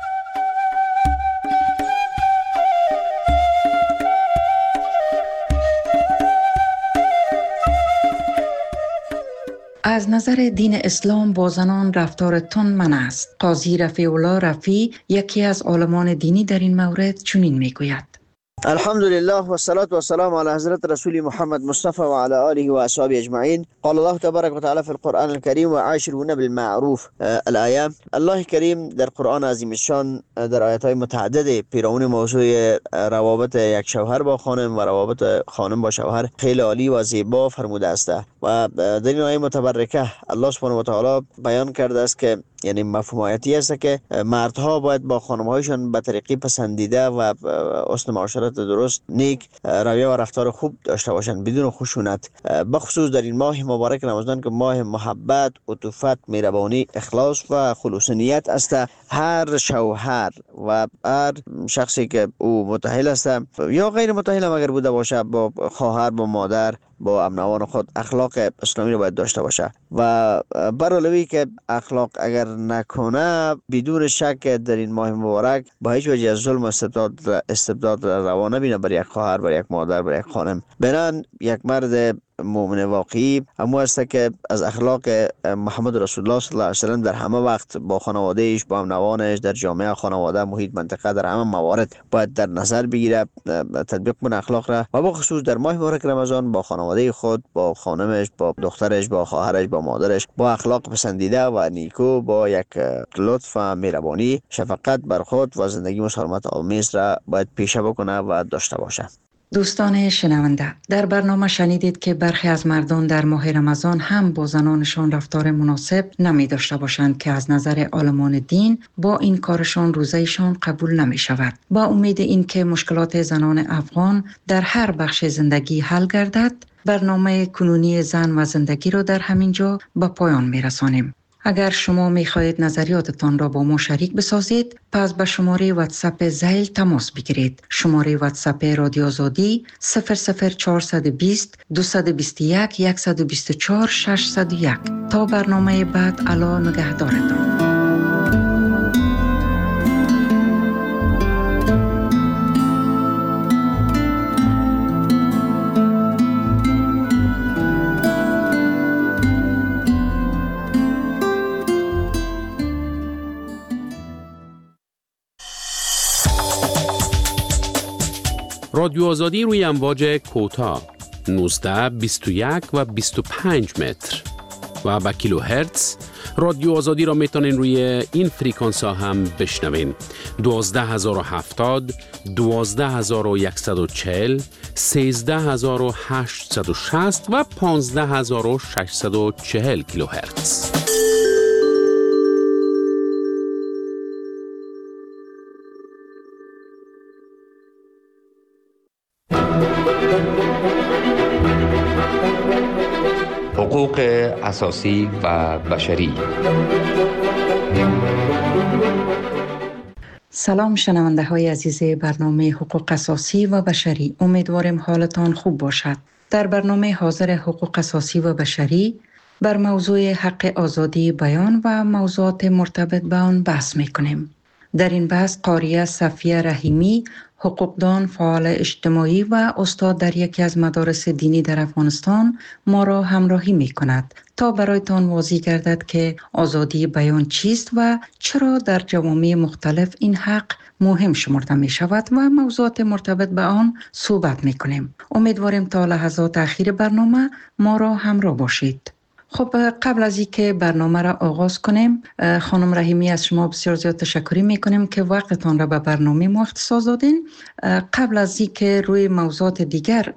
از نظر دین اسلام با زنان رفتار تند منع است. قاضی رفیع الله رفیع یکی از عالمان دینی در این مورد چنین میگوید: الحمدلله و الصلاة و السلام علی حضرت رسول محمد مصطفى و علی آله و اصحابه اجمعین. قال الله تبارک و تعالی فی القرآن الكریم و عاشرون بالمعروف الآیه. الله کریم در قرآن عظیم الشان در آیات‌های متعدد پیرامون موضوع روابط یک شوهر با خانم و روابط خانم با شوهر خیلی عالی و زیبا فرموده است و در این آیه متبرکه الله سبحانه و تعالی بیان کرده است که یعنی مفهوم آیاتی است که مردها باید با خانم‌هایشان به طریقی پسندیده و حسن معاشرت درست، نیک رویه و رفتار خوب داشته باشند بدون خشونت. بخصوص در این ماه مبارک رمضان که ماه محبت، عطوفت، مهربانی، اخلاص و خلوص نیت است، هر شوهر و هر شخصی که او متأهل است یا غیر متأهل اگر بوده باشه با خواهر، با مادر، با امنوان خود اخلاق اسلامی رو باید داشته باشه و برعلاوه که اخلاق اگر نکنه بدون شک در این ماه مبارک با هیچ وجه از ظلم و استبداد روا نبینه بر یک خواهر، بر یک مادر، بر یک خانم. بنان یک مرد مؤمن واقعی همو است که از اخلاق محمد رسول الله صلی الله علیه و سلم در همه وقت با خانوادهش، با امنوانش، در جامعه خانواده، محیط، منطقه، در همه موارد باید در نظر بگیره، تطبیق کنه اخلاق را و بخصوص در ماه مبارک رمضان با خانواده خود، با خانمش، با دخترش، با خواهرش، با مادرش با اخلاق پسندیده و نیکو، با یک لطف و مهربانی، شفقت بر خود و زندگی مسالمت آمیز را باید پیشه بکنه و داشته باشه. دوستان شنونده، در برنامه شنیدید که برخی از مردان در ماه رمضان هم با زنانشان رفتار مناسب نمی داشته باشند که از نظر عالمان دین با این کارشان روزهشان قبول نمی شود. با امید این که مشکلات زنان افغان در هر بخش زندگی حل گردد، برنامه کنونی زن و زندگی را در همین جا به پایان می رسانیم. اگر شما می خواهید نظریاتتان را با ما شریک بسازید، پس به شماره واتساپ ذیل تماس بگیرید. شماره واتساپ رادیو آزادی 00420 221 124 601. تا برنامه بعد، الا نگهدارتان. رادیو آزادی روی امواج کوتاه 19 21 و 25 متر و با کیلو هرتز. رادیو آزادی را میتونین روی این فریکانس ها هم بشنوین. 12070 12140 13860 و 15640 کیلو هرتز. حقوق اساسی و بشری. سلام شنونده های عزیز برنامه حقوق اساسی و بشری، امیدوارم حالتان خوب باشد. در برنامه حاضر حقوق اساسی و بشری بر موضوع حق آزادی بیان و موضوعات مرتبط به آن بحث میکنیم. در این بحث قاریه صفیه رحیمی، حقوقدان، فعال اجتماعی و استاد در یکی از مدارس دینی در افغانستان ما را همراهی می کند تا برایتان واضح گردد که آزادی بیان چیست و چرا در جوامع مختلف این حق مهم شمرده می شود و موضوعات مرتبط به آن صحبت می کنیم. امیدواریم تا لحظات اخیر برنامه ما را همراه باشید. خب قبل از اینکه برنامه را آغاز کنیم، خانم رحیمی از شما بسیار زیاد تشکر میکنیم که وقتتان را به برنامه ما اختصاص دادین. قبل از اینکه روی موضوعات دیگر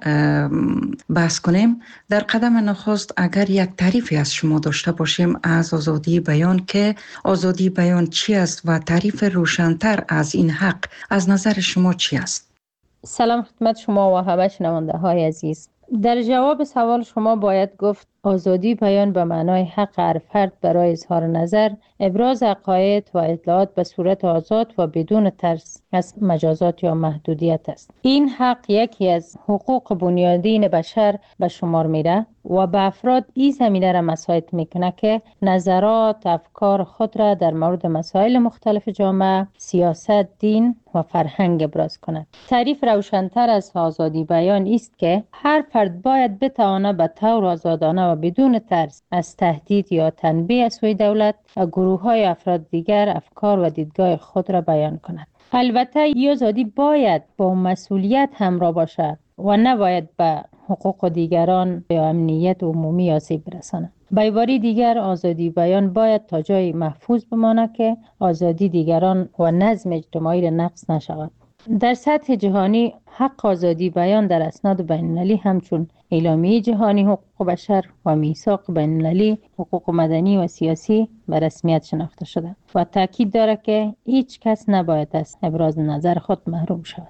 بحث کنیم، در قدم نخست اگر یک تعریفی از شما داشته باشیم از آزادی بیان، که آزادی بیان چی است و تعریف روشن‌تر از این حق از نظر شما چی است؟ سلام خدمت شما و همه شنونده های عزیز. در جواب سوال شما باید گفت آزادی بیان به معنای حق هر فرد برای اظهار نظر، ابراز عقاید و اطلاعات به صورت آزاد و بدون ترس از مجازات یا محدودیت است. این حق یکی از حقوق بنیادین بشر به شمار میره و به افراد این زمینه را مساعد میکنه که نظرات، افکار خود را در مورد مسائل مختلف جامعه، سیاست، دین و فرهنگ ابراز کند. تعریف روشن‌تر از آزادی بیان است که هر فرد باید بتواند به طور آزادانه و بدون ترس از تهدید یا تنبیه از سوی دولت و گروه‌های افراد دیگر افکار و دیدگاه خود را بیان کند. البته این آزادی باید با مسئولیت همراه باشد و نباید به حقوق دیگران یا امنیت عمومی آسیب برساند. به عبارت دیگر، آزادی بیان باید تا جای محفوظ بماند که آزادی دیگران و نظم اجتماعی را نقض نشود. در سطح جهانی حق آزادی بیان در اسناد بین‌المللی همچون اعلامیه جهانی حقوق بشر و میثاق بین‌المللی حقوق مدنی و سیاسی به رسمیت شناخته شده و تاکید دارد که هیچ کس نباید از ابراز نظر خود محروم شود.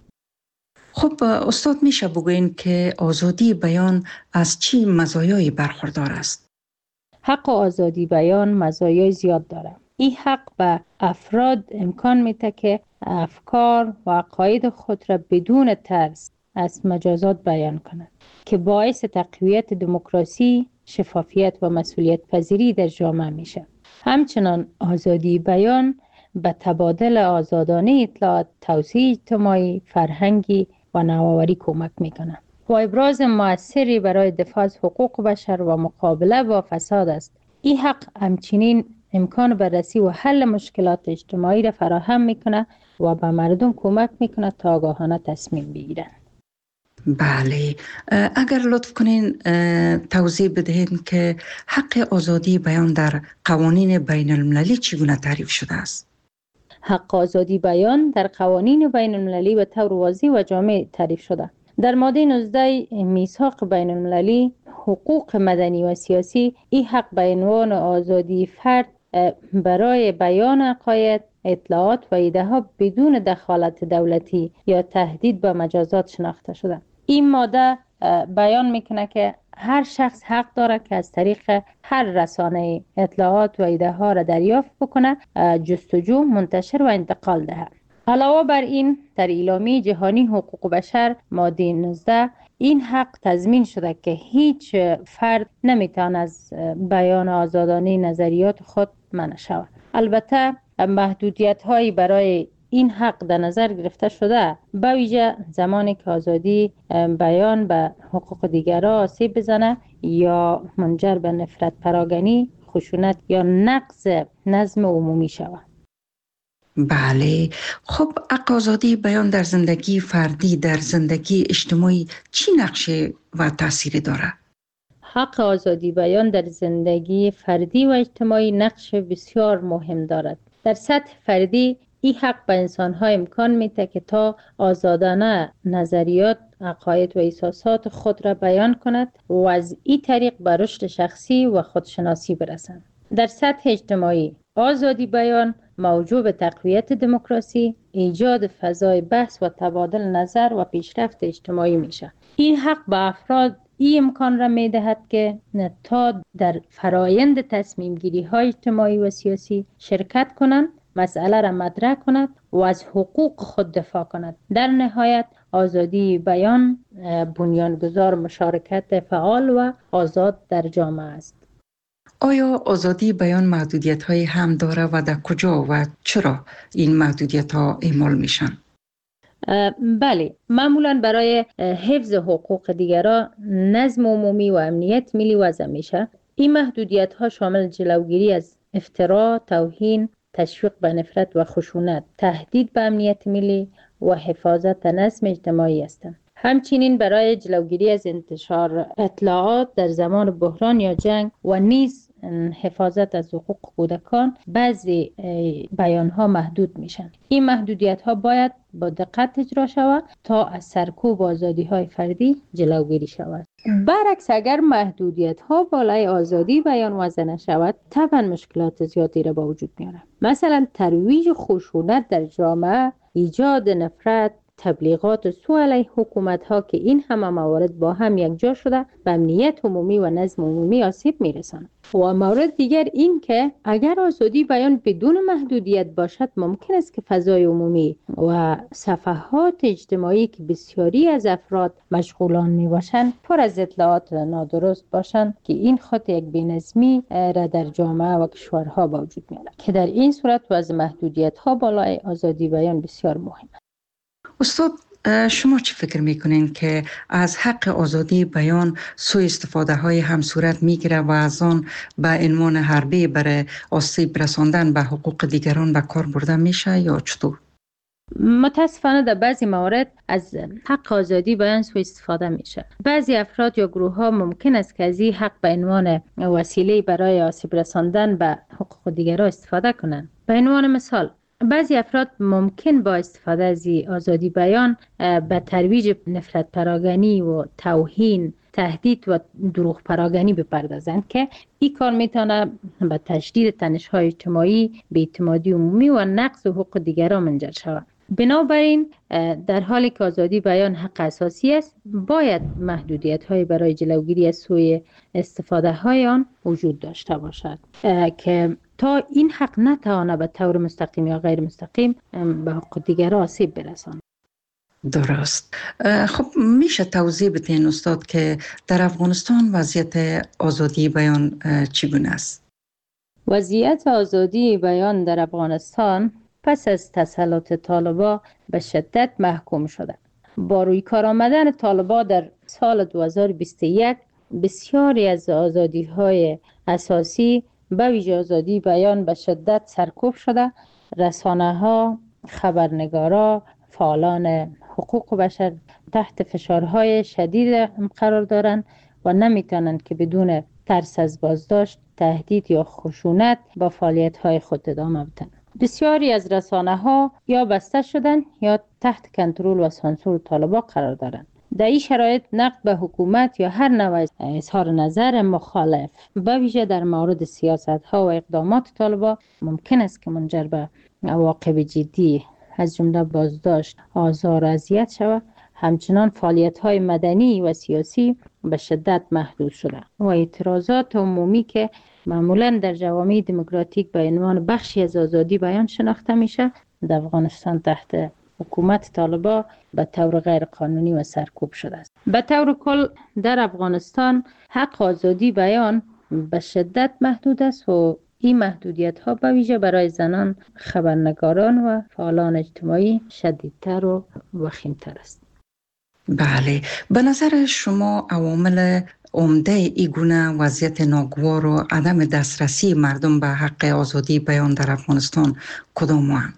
خب استاد، میشه بگوین که آزادی بیان از چی مزایایی برخوردار است؟ حق آزادی بیان مزایای زیاد دارد. این حق به افراد امکان میده که افکار و عقاید خود را بدون ترس از مجازات بیان کنند که باعث تقویت دموکراسی، شفافیت و مسئولیت پذیری در جامعه میشه. همچنان آزادی بیان به تبادل آزادانه اطلاعات، توسعه اجتماعی، فرهنگی و نوآوری کمک میکنه و ابراز مؤثری برای دفاع از حقوق بشر و مقابله با فساد است. این حق همچنین امکان بررسی و حل مشکلات اجتماعی را فراهم میکنه و به مردم کمک میکنه تا آگاهانه تصمیم بگیرند. بله، اگر لطف کنین توضیح بدهید که حق آزادی بیان در قوانین بین المللی چگونه تعریف شده است؟ حق آزادی بیان در قوانین بین المللی به طور واضح و جامع تعریف شده. در ماده 19 میثاق بین المللی حقوق مدنی و سیاسی، این حق به عنوان آزادی فرد برای بیان عقاید، اطلاعات و ایده ها بدون دخالت دولتی یا تهدید به مجازات شناخته شده. این ماده بیان میکنه که هر شخص حق دارد که از طریق هر رسانه اطلاعات و ایده ها را دریافت بکنه، جستجو، منتشر و انتقال دهد. علاوه بر این، در اعلامیه جهانی حقوق بشر ماده 19 این حق تضمین شده که هیچ فرد نمیتواند از بیان آزادانه نظریات خود منع شود. البته محدودیت هایی برای این حق در نظر گرفته شده، به ویژه زمانی که آزادی بیان به حقوق دیگران آسیب بزنه یا منجر به نفرت پراگنی، خشونت یا نقض نظم عمومی شود. بله، خب حق آزادی بیان در زندگی فردی، در زندگی اجتماعی چی نقشه و تأثیری دارد؟ حق آزادی بیان در زندگی فردی و اجتماعی نقش بسیار مهم دارد. در سطح فردی این حق به انسان‌ها امکان میده که تا آزادانه نظریات، عقاید و احساسات خود را بیان کند و از این طریق به رشد شخصی و خودشناسی برسند. در سطح اجتماعی آزادی بیان موجب به تقویت دموکراسی، ایجاد فضای بحث و تبادل نظر و پیشرفت اجتماعی میشه. این حق به افراد این امکان را میدهد که تا در فرایند تصمیم گیری های اجتماعی و سیاسی شرکت کنند، مسئله را مطرح کند و از حقوق خود دفاع کند. در نهایت آزادی بیان بنیانگذار مشارکت فعال و آزاد در جامعه است. آیا آزادی بیان محدودیت های هم داره و در کجا و چرا این محدودیت ها اعمال میشن؟ بله، معمولا برای حفظ حقوق دیگران، نظم عمومی و امنیت ملی وضع میشه. این محدودیت ها شامل جلوگیری از افترا، توهین، تشویق به نفرت و خشونت، تهدید به امنیت ملی و حفاظت نظم اجتماعی هستند. همچنین برای جلوگیری از انتشار اطلاعات در زمان بحران یا جنگ و نیز حفاظت از حقوق کودکان بعضی بیانها محدود میشن. این محدودیت ها باید با دقت اجرا شود تا از سرکوب آزادی های فردی جلوگیری شود. برعکس اگر محدودیت ها بالای آزادی بیان وضع نشود، طبعا مشکلات زیادی را به وجود میاره. مثلا ترویج خشونت در جامعه، ایجاد نفرت، تبلیغات سوء علیه حکومت ها که این همه موارد با هم یکجا شده به امنیت عمومی و نظم عمومی آسیب میرسند. و مورد دیگر این که اگر آزادی بیان بدون محدودیت باشد، ممکن است که فضای عمومی و صفحات اجتماعی که بسیاری از افراد مشغولان می باشند پر از اطلاعات نادرست باشند که این خود یک بی‌نظمی را در جامعه و کشورها به وجود میارد که در این صورت وضع محدودیت ها بالای آزادی بیان بسیار مهم است. استاد، شما چی فکر میکنین که از حق آزادی بیان سوء استفاده های هم صورت میگیره و از آن به عنوان حربه برای آسیب رساندن به حقوق دیگران به کار برده میشه یا چطور؟ متاسفانه در بعضی موارد از حق آزادی بیان سوء استفاده میشه. بعضی افراد یا گروه ها ممکن است که از این حق به عنوان وسیله برای آسیب رساندن به حقوق دیگران استفاده کنند. به عنوان مثال، بعضی افراد ممکن با استفاده از آزادی بیان به ترویج نفرت پراگنی و توهین، تهدید و دروغ پراگنی بپردازند که این کار میتونه به تشدید تنش‌های اجتماعی، بی‌اعتمادی عمومی و نقض حقوق دیگران منجر شود. بنابراین در حالی که آزادی بیان حق اساسی است، باید محدودیت‌های برای جلوگیری از سوء استفاده های آن وجود داشته باشد که تا این حق نتواند به طور مستقیم یا غیر مستقیم به حقوق دیگران آسیب برساند. درست. خب میشه توضیح بدین استاد که در افغانستان وضعیت آزادی بیان چگونه است؟ وضعیت آزادی بیان در افغانستان پس از تسلط طالبان به شدت محکوم شده. با روی کار آمدن طالبان در سال 2021 بسیاری از آزادی‌های اساسی به ویژه آزادی بیان به شدت سرکوب شده. رسانه‌ها، خبرنگارا، فعالان حقوق بشر تحت فشارهای شدید قرار دارند و نمیتونند که بدون ترس از بازداشت، تهدید یا خشونت با فعالیت‌های خود ادامه بدن. بسیاری از رسانه‌ها یا بسته شدن یا تحت کنترل و سانسور طالبان قرار دارند. در این شرایط نقد به حکومت یا هر نوع اظهار نظر مخالف به ویژه در مورد سیاست‌ها و اقدامات طالبان ممکن است که منجر به عواقب جدی از جمله بازداشت، آزار و اذیت شود. همچنان فعالیت‌های مدنی و سیاسی به شدت محدود شده و اعتراضات عمومی که معمولا در جوامع دموکراتیک به عنوان بخشی از آزادی بیان شناخته میشه در افغانستان تحت حکومت طالبان به طور غیر قانونی و سرکوب شده است. به طور کل در افغانستان حق آزادی بیان به شدت محدود است و این محدودیت ها به ویژه برای زنان، خبرنگاران و فعالان اجتماعی شدیدتر و وخیمتر است. بله، به نظر شما عوامل عمده این گونه وضعیت ناگوار و عدم دسترسی مردم به حق آزادی بیان در افغانستان کدام هستند؟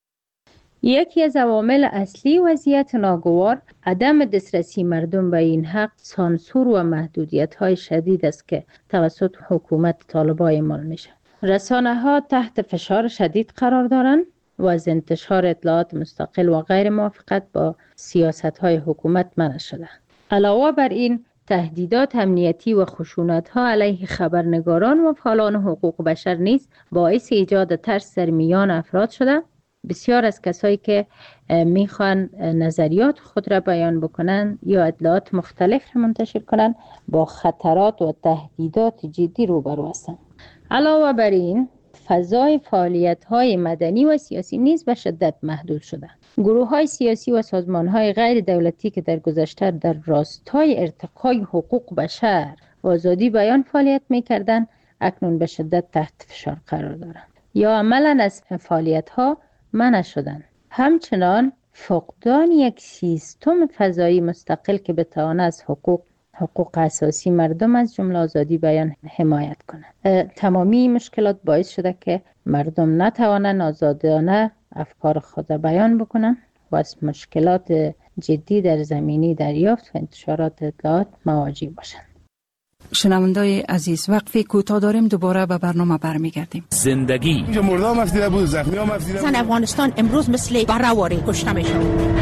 یکی از عوامل اصلی وضعیت ناگوار عدم دسترسی مردم به این حق سانسور و محدودیت‌های شدید است که توسط حکومت طالبان اعمال میشه. رسانه‌ها تحت فشار شدید قرار دارند و از انتشار اطلاعات مستقل و غیر موافقت با سیاست‌های حکومت منع شده. علاوه بر این تهدیدات امنیتی و خشونت‌ها علیه خبرنگاران و فعالان حقوق بشر نیز باعث ایجاد ترس در میان افراد شده. بسیار از کسایی که میخوان نظریات خود را بیان بکنن یا اطلاعات مختلف را منتشر کنن با خطرات و تهدیدات جدی روبرو هستند. علاوه بر این فضای فعالیت‌های مدنی و سیاسی نیز به شدت محدود شده. گروه‌های سیاسی و سازمان‌های غیر دولتی که در گذشته در راستای ارتقای حقوق بشر و آزادی بیان فعالیت می‌کردند اکنون به شدت تحت فشار قرار دارند یا عملاً از فعالیت‌ها منع شدند. همچنان فقدان یک سیستم فضایی مستقل که بتواند از حقوق اساسی مردم از جمله آزادی بیان حمایت کنند. تمامی مشکلات باعث شده که مردم نتوانند آزادانه افکار خود بیان بکنند و از مشکلات جدی در زمینه دریافت و انتشارات اطلاعات مواجه باشند. شنوندای عزیز، وقفه کوتاه داریم، دوباره به برنامه برمیگردیم. زندگی مردم مفتیده بود، زخمی ها مفتیده بود. زن افغانستان امروز مثل برهواری کشته میشه.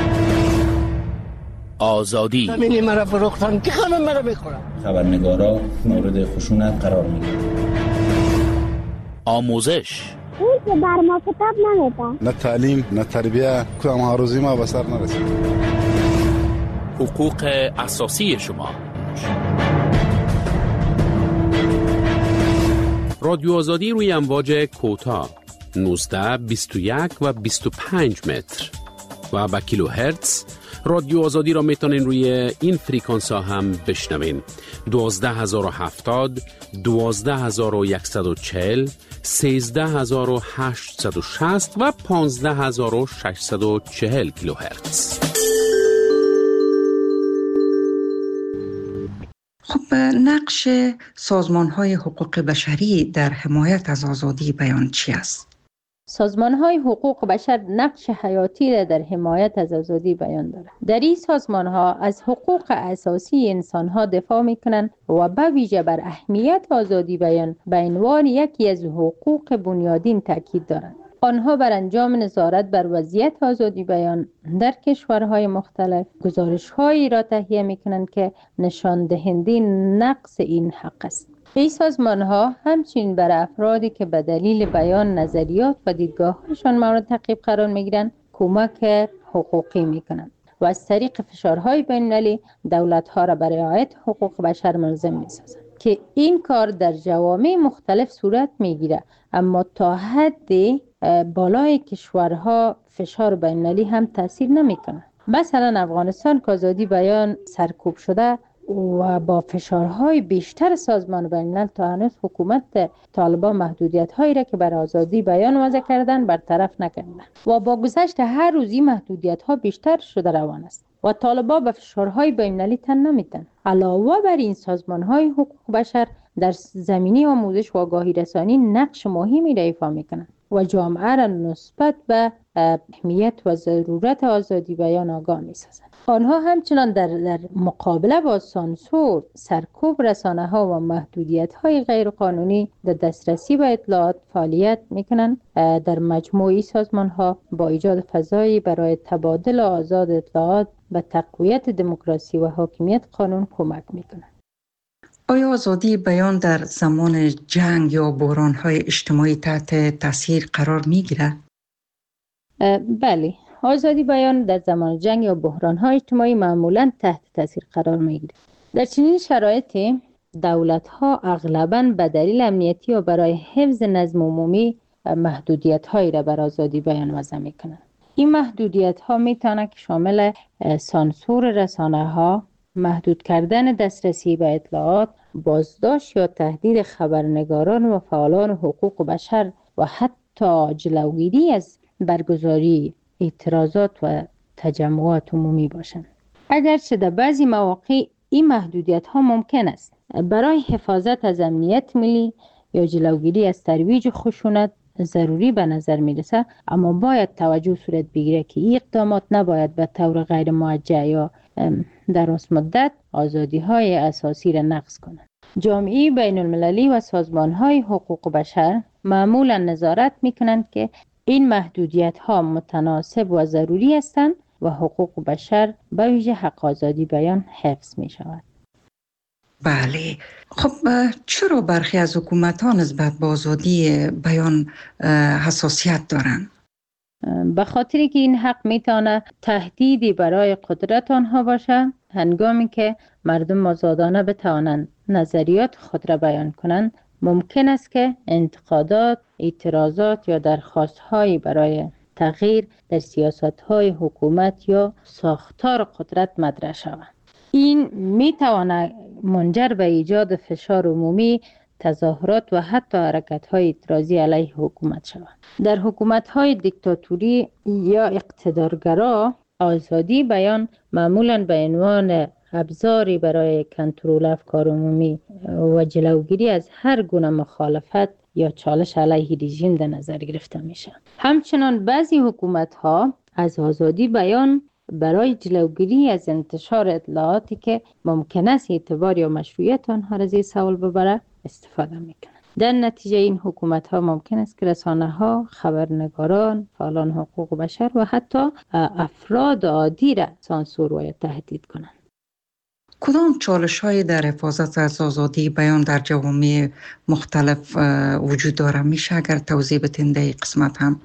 آزادی زمینی مرا فروختن که همه مرا میخورن. خبرنگارا مورد خشونت قرار میگیرن. آموزش اون که بر ما کتاب نمیده. نه تعلیم نه تربیه، کدام هاروزی ما به سر نرسید. حقوق اساسی شما. رادیو آزادی روی امواج کوتاه 19 21 و 25 متر و با کیلو هرتز. رادیو آزادی را میتونین روی این فریکانس ها هم بشنوین. 12070 12140 13860 و 15640 کیلو هرتز. خب نقش سازمان‌های حقوق بشری در حمایت از آزادی بیان چی است؟ سازمان‌های حقوق بشر نقش حیاتی در حمایت از آزادی بیان دارند. در این سازمان‌ها از حقوق اساسی انسان‌ها دفاع می‌کنند و به ویژه بر اهمیت آزادی بیان به عنوان یکی از حقوق بنیادین تاکید دارند. آنها بر انجام نظارت بر وضعیت آزادی بیان در کشورهای مختلف گزارش‌هایی را تهیه می‌کنند که نشان دهنده نقص این حق است. این سازمان‌ها همچنین بر افرادی که به دلیل بیان نظریات و دیدگاه‌هایشان مورد تعقیب قرار می‌گیرند کمک حقوقی می‌کنند و از طریق فشارهای بین‌المللی دولت‌ها را برای رعایت حقوق بشر ملزم می‌سازند که این کار در جوامع مختلف صورت می‌گیرد، اما تا حدی بالای کشورها فشار بین‌المللی هم تاثیر نمی‌کند. مثلا افغانستان که آزادی بیان سرکوب شده و با فشارهای بیشتر سازمان بین‌الملل تا هنوز حکومت طالبان محدودیت‌هایی را که بر آزادی بیان وضع کردن برطرف نکردند و با گذشت هر روز این محدودیت‌ها بیشتر شده روان است و طالبان به فشارهای بین‌المللی تن نمی‌دهند. علاوه بر این سازمان‌های حقوق بشر در زمینه آموزش و آگاهی رسانی نقش مهمی را ایفا می‌کنند و جامعه را نسبت به اهمیت و ضرورت آزادی بیان آگاه می‌سازند. آنها همچنان در مقابله با سانسور، سرکوب رسانه‌ها و محدودیت‌های غیرقانونی در دسترسی به اطلاعات فعالیت می‌کنند. در مجموعی سازمان‌ها با ایجاد فضایی برای تبادل آزاد اطلاعات و تقویت دموکراسی و حاکمیت قانون کمک می‌کنند. آیا آزادی بیان در زمان جنگ یا بحران‌های اجتماعی تحت تاثیر قرار می‌گیرد؟ بله، آزادی بیان در زمان جنگ یا بحران‌های اجتماعی معمولاً تحت تاثیر قرار می‌گیرد. در چنین شرایطی دولت‌ها اغلباً به دلیل امنیتی و برای حفظ نظم عمومی محدودیت‌هایی را بر آزادی بیان وضع می‌کنند. این محدودیت‌ها می‌تواند که شامل سانسور رسانه‌ها، محدود کردن دسترسی به اطلاعات، بازداشت یا تهدید خبرنگاران و فعالان حقوق بشر و حتی جلوگیری از برگزاری اعتراضات و تجمعات عمومی باشند. اگرچه در بعضی مواقع این محدودیت‌ها ممکن است برای حفاظت از امنیت ملی یا جلوگیری از ترویج خشونت ضروری به نظر میرسه، اما باید توجه صورت بگیره که این اقدامات نباید به طور غیر موجه یا در راست مدت آزادی‌های اساسی را نقض کنند. جامعه بین المللی و سازمان‌های حقوق بشر معمولا نظارت می‌کنند که این محدودیت‌ها متناسب و ضروری هستند و حقوق بشر به ویژه حق آزادی بیان حفظ می‌شود. بله، خب چرا برخی از حکومت‌ها نسبت به آزادی بیان حساسیت دارند؟ به خاطری که این حق میتونه تهدیدی برای قدرت آنها باشه، هنگامی که مردم آزادانه بتوانند نظریات خود را بیان کنند، ممکن است که انتقادات، اعتراضات یا درخواست‌هایی برای تغییر در سیاست‌های حکومت یا ساختار قدرت مطرح شود. این میتواند منجر به ایجاد فشار عمومی، تظاهرات و حتی حرکت‌های اعتراضی علیه حکومت شود. در حکومت‌های دیکتاتوری یا اقتدارگرا، آزادی بیان معمولاً به عنوان ابزاری برای کنترل افکار عمومی و جلوگیری از هر گونه مخالفت یا چالش علیه رژیم در نظر گرفته میشه. همچنان بعضی حکومت‌ها از آزادی بیان برای جلوگیری از انتشار اطلاعاتی که ممکن است اعتبار یا مشروعیت آنها را زیر سوال ببره استفاده میکنند. در نتیجه این حکومت‌ها ممکن است که رسانه‌ها، خبرنگاران، فعالان حقوق بشر و حتی افراد عادی را سانسور و تهدید کنند. کدام چالش‌هایی در حفاظت از آزادی بیان در جوامع مختلف وجود داره؟ میشه اگر توضیح بدین در این قسمت هم؟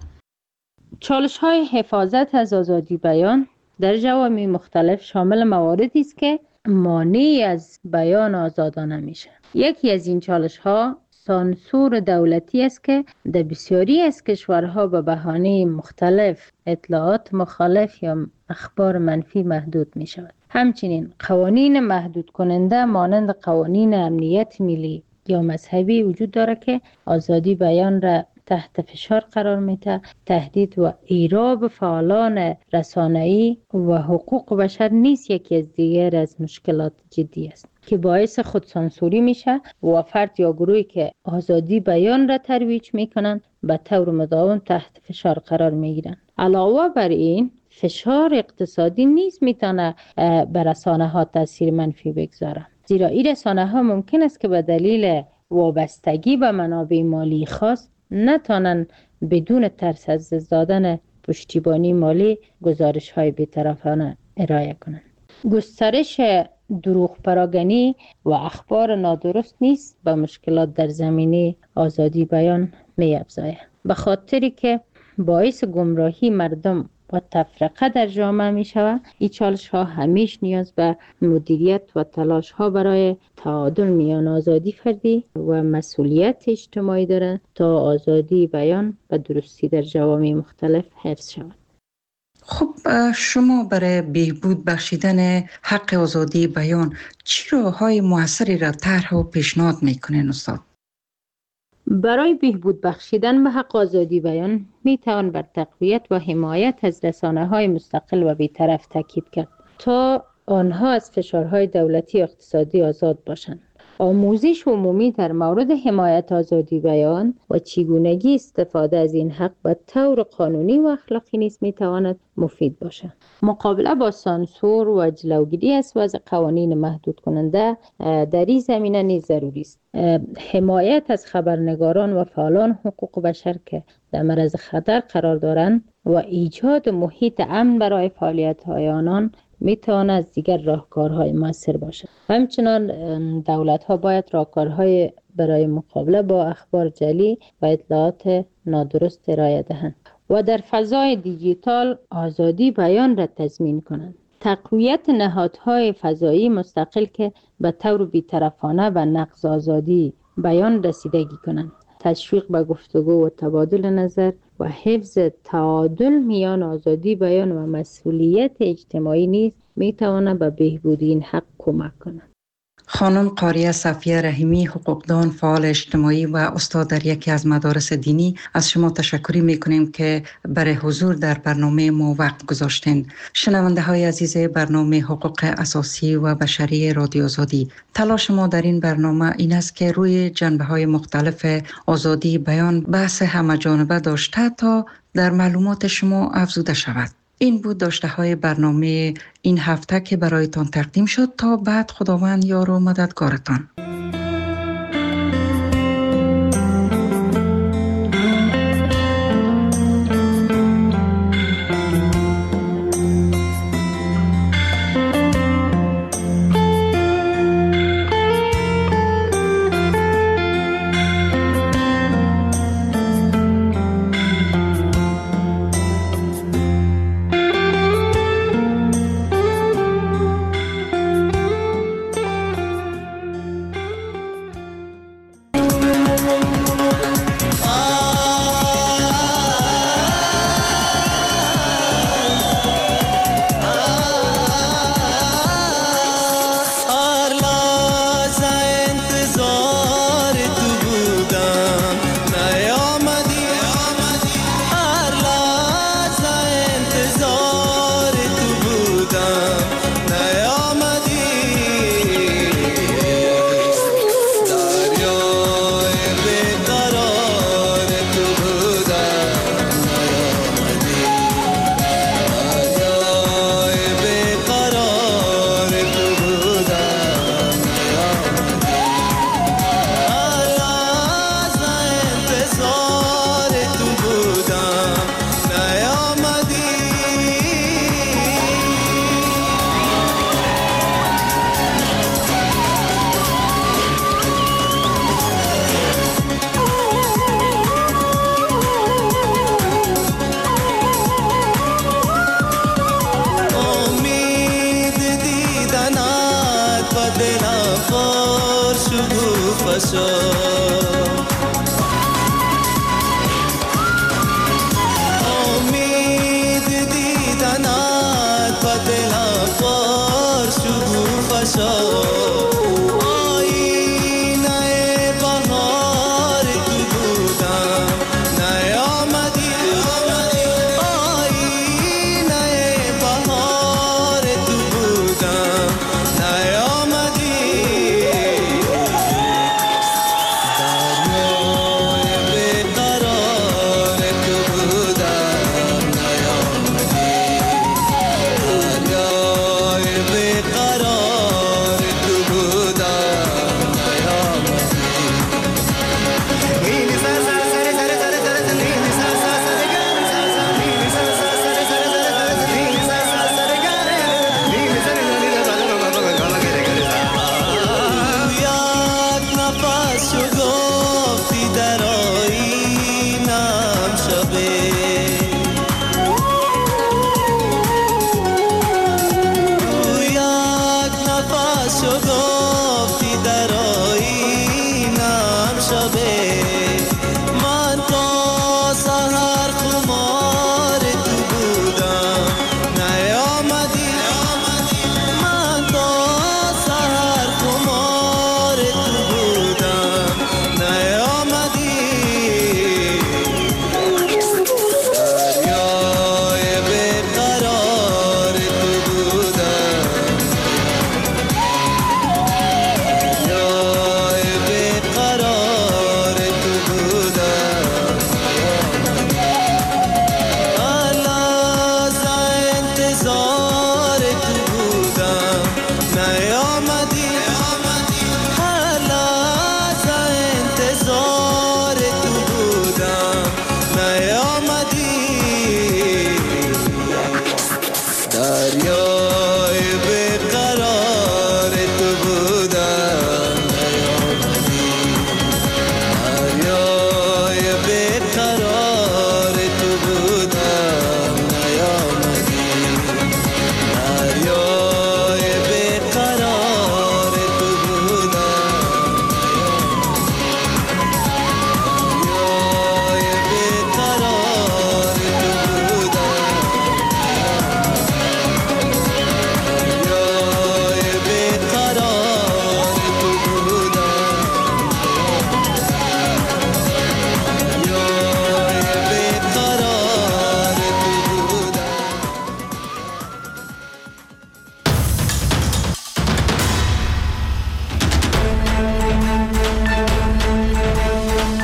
چالش‌های حفاظت از آزادی بیان در جوامع مختلف شامل مواردی است که مانع از بیان آزادانه میشه. یکی از این چالش‌ها سانسور دولتی است که در بسیاری از کشورها به بهانه مختلف اطلاعات مخالف یا اخبار منفی محدود می شود. همچنین قوانین محدود کننده مانند قوانین امنیت ملی یا مذهبی وجود داره که آزادی بیان را تحت فشار قرار میده. تهدید و ایراب فعالان رسانه‌ای و حقوق بشر نیز یکی از دیگر از مشکلات جدی است که باعث خودسانسوری میشه و فرد یا گروهی که آزادی بیان را ترویج میکنن به طور مداوم تحت فشار قرار میگیرن. علاوه بر این فشار اقتصادی نیز میتونه بر رسانه ها تاثیر منفی بگذاره، زیرا این رسانه ها ممکن است که به دلیل وابستگی به منابع مالی خاص نتونن بدون ترس از دادن پشتیبانی مالی گزارش های بی‌طرفانه ارائه کنند. گسترش دروغ پراگنی و اخبار نادرست نیست به مشکلات در زمینه آزادی بیان می افزاید، به خاطری که باعث گمراهی مردم و تفرقه در جامعه می شود. این چالش ها همیش نیاز به مدیریت و تلاش ها برای تعادل میان آزادی فردی و مسئولیت اجتماعی دارند تا آزادی بیان و درستی در جوامع مختلف حفظ شود. خب شما برای بهبود بخشیدن حق آزادی بیان چه راه‌های موثری را طرح و پیشنهاد میکنین استاد؟ برای بهبود بخشیدن به حق آزادی بیان می توان بر تقویت و حمایت از رسانه‌های مستقل و بی‌طرف تاکید کرد تا آنها از فشارهای دولتی و اقتصادی آزاد باشند. آموزش عمومی در مورد حمایت آزادی بیان و چگونگی استفاده از این حق به طور قانونی و اخلاقی نیز می تواند مفید باشد. مقابله با سانسور و جلوگیری از وضع قوانین محدود کننده در این زمینه نیز ضروری است. حمایت از خبرنگاران و فعالان حقوق بشر که در معرض خطر قرار دارند و ایجاد محیط امن برای فعالیت‌های آنان میتواند از دیگر راهکارهای مؤثر باشد. همچنان دولت‌ها باید راهکارهای برای مقابله با اخبار جعلی و اطلاعات نادرست ارائه دهند و در فضای دیجیتال آزادی بیان را تضمین کنند. تقویت نهادهای فضایی مستقل که به طور بی‌طرفانه و نقض آزادی بیان رسیدگی کنند، تشویق به گفتگو و تبادل نظر و حفظ تعادل میان آزادی بیان و مسئولیت اجتماعی نیز میتواند به بهبود این حق کمک کند. خانم قاریه صفیه رحیمی، حقوقدان، فعال اجتماعی و استاد در یکی از مدارس دینی، از شما تشکر میکنیم که برای حضور در برنامه ما وقت گذاشتین. شنونده های عزیز برنامه حقوق اساسی و بشری رادیو آزادی، تلاش ما در این برنامه این است که روی جنبه های مختلف آزادی بیان بحث همه‌جانبه داشته تا در معلومات شما افزوده شود. این بود داشته های برنامه این هفته که برایتان تقدیم شد. تا بعد خداوند یار و مددگارتان. امید دیدنت و دلم پر شکوفه شد.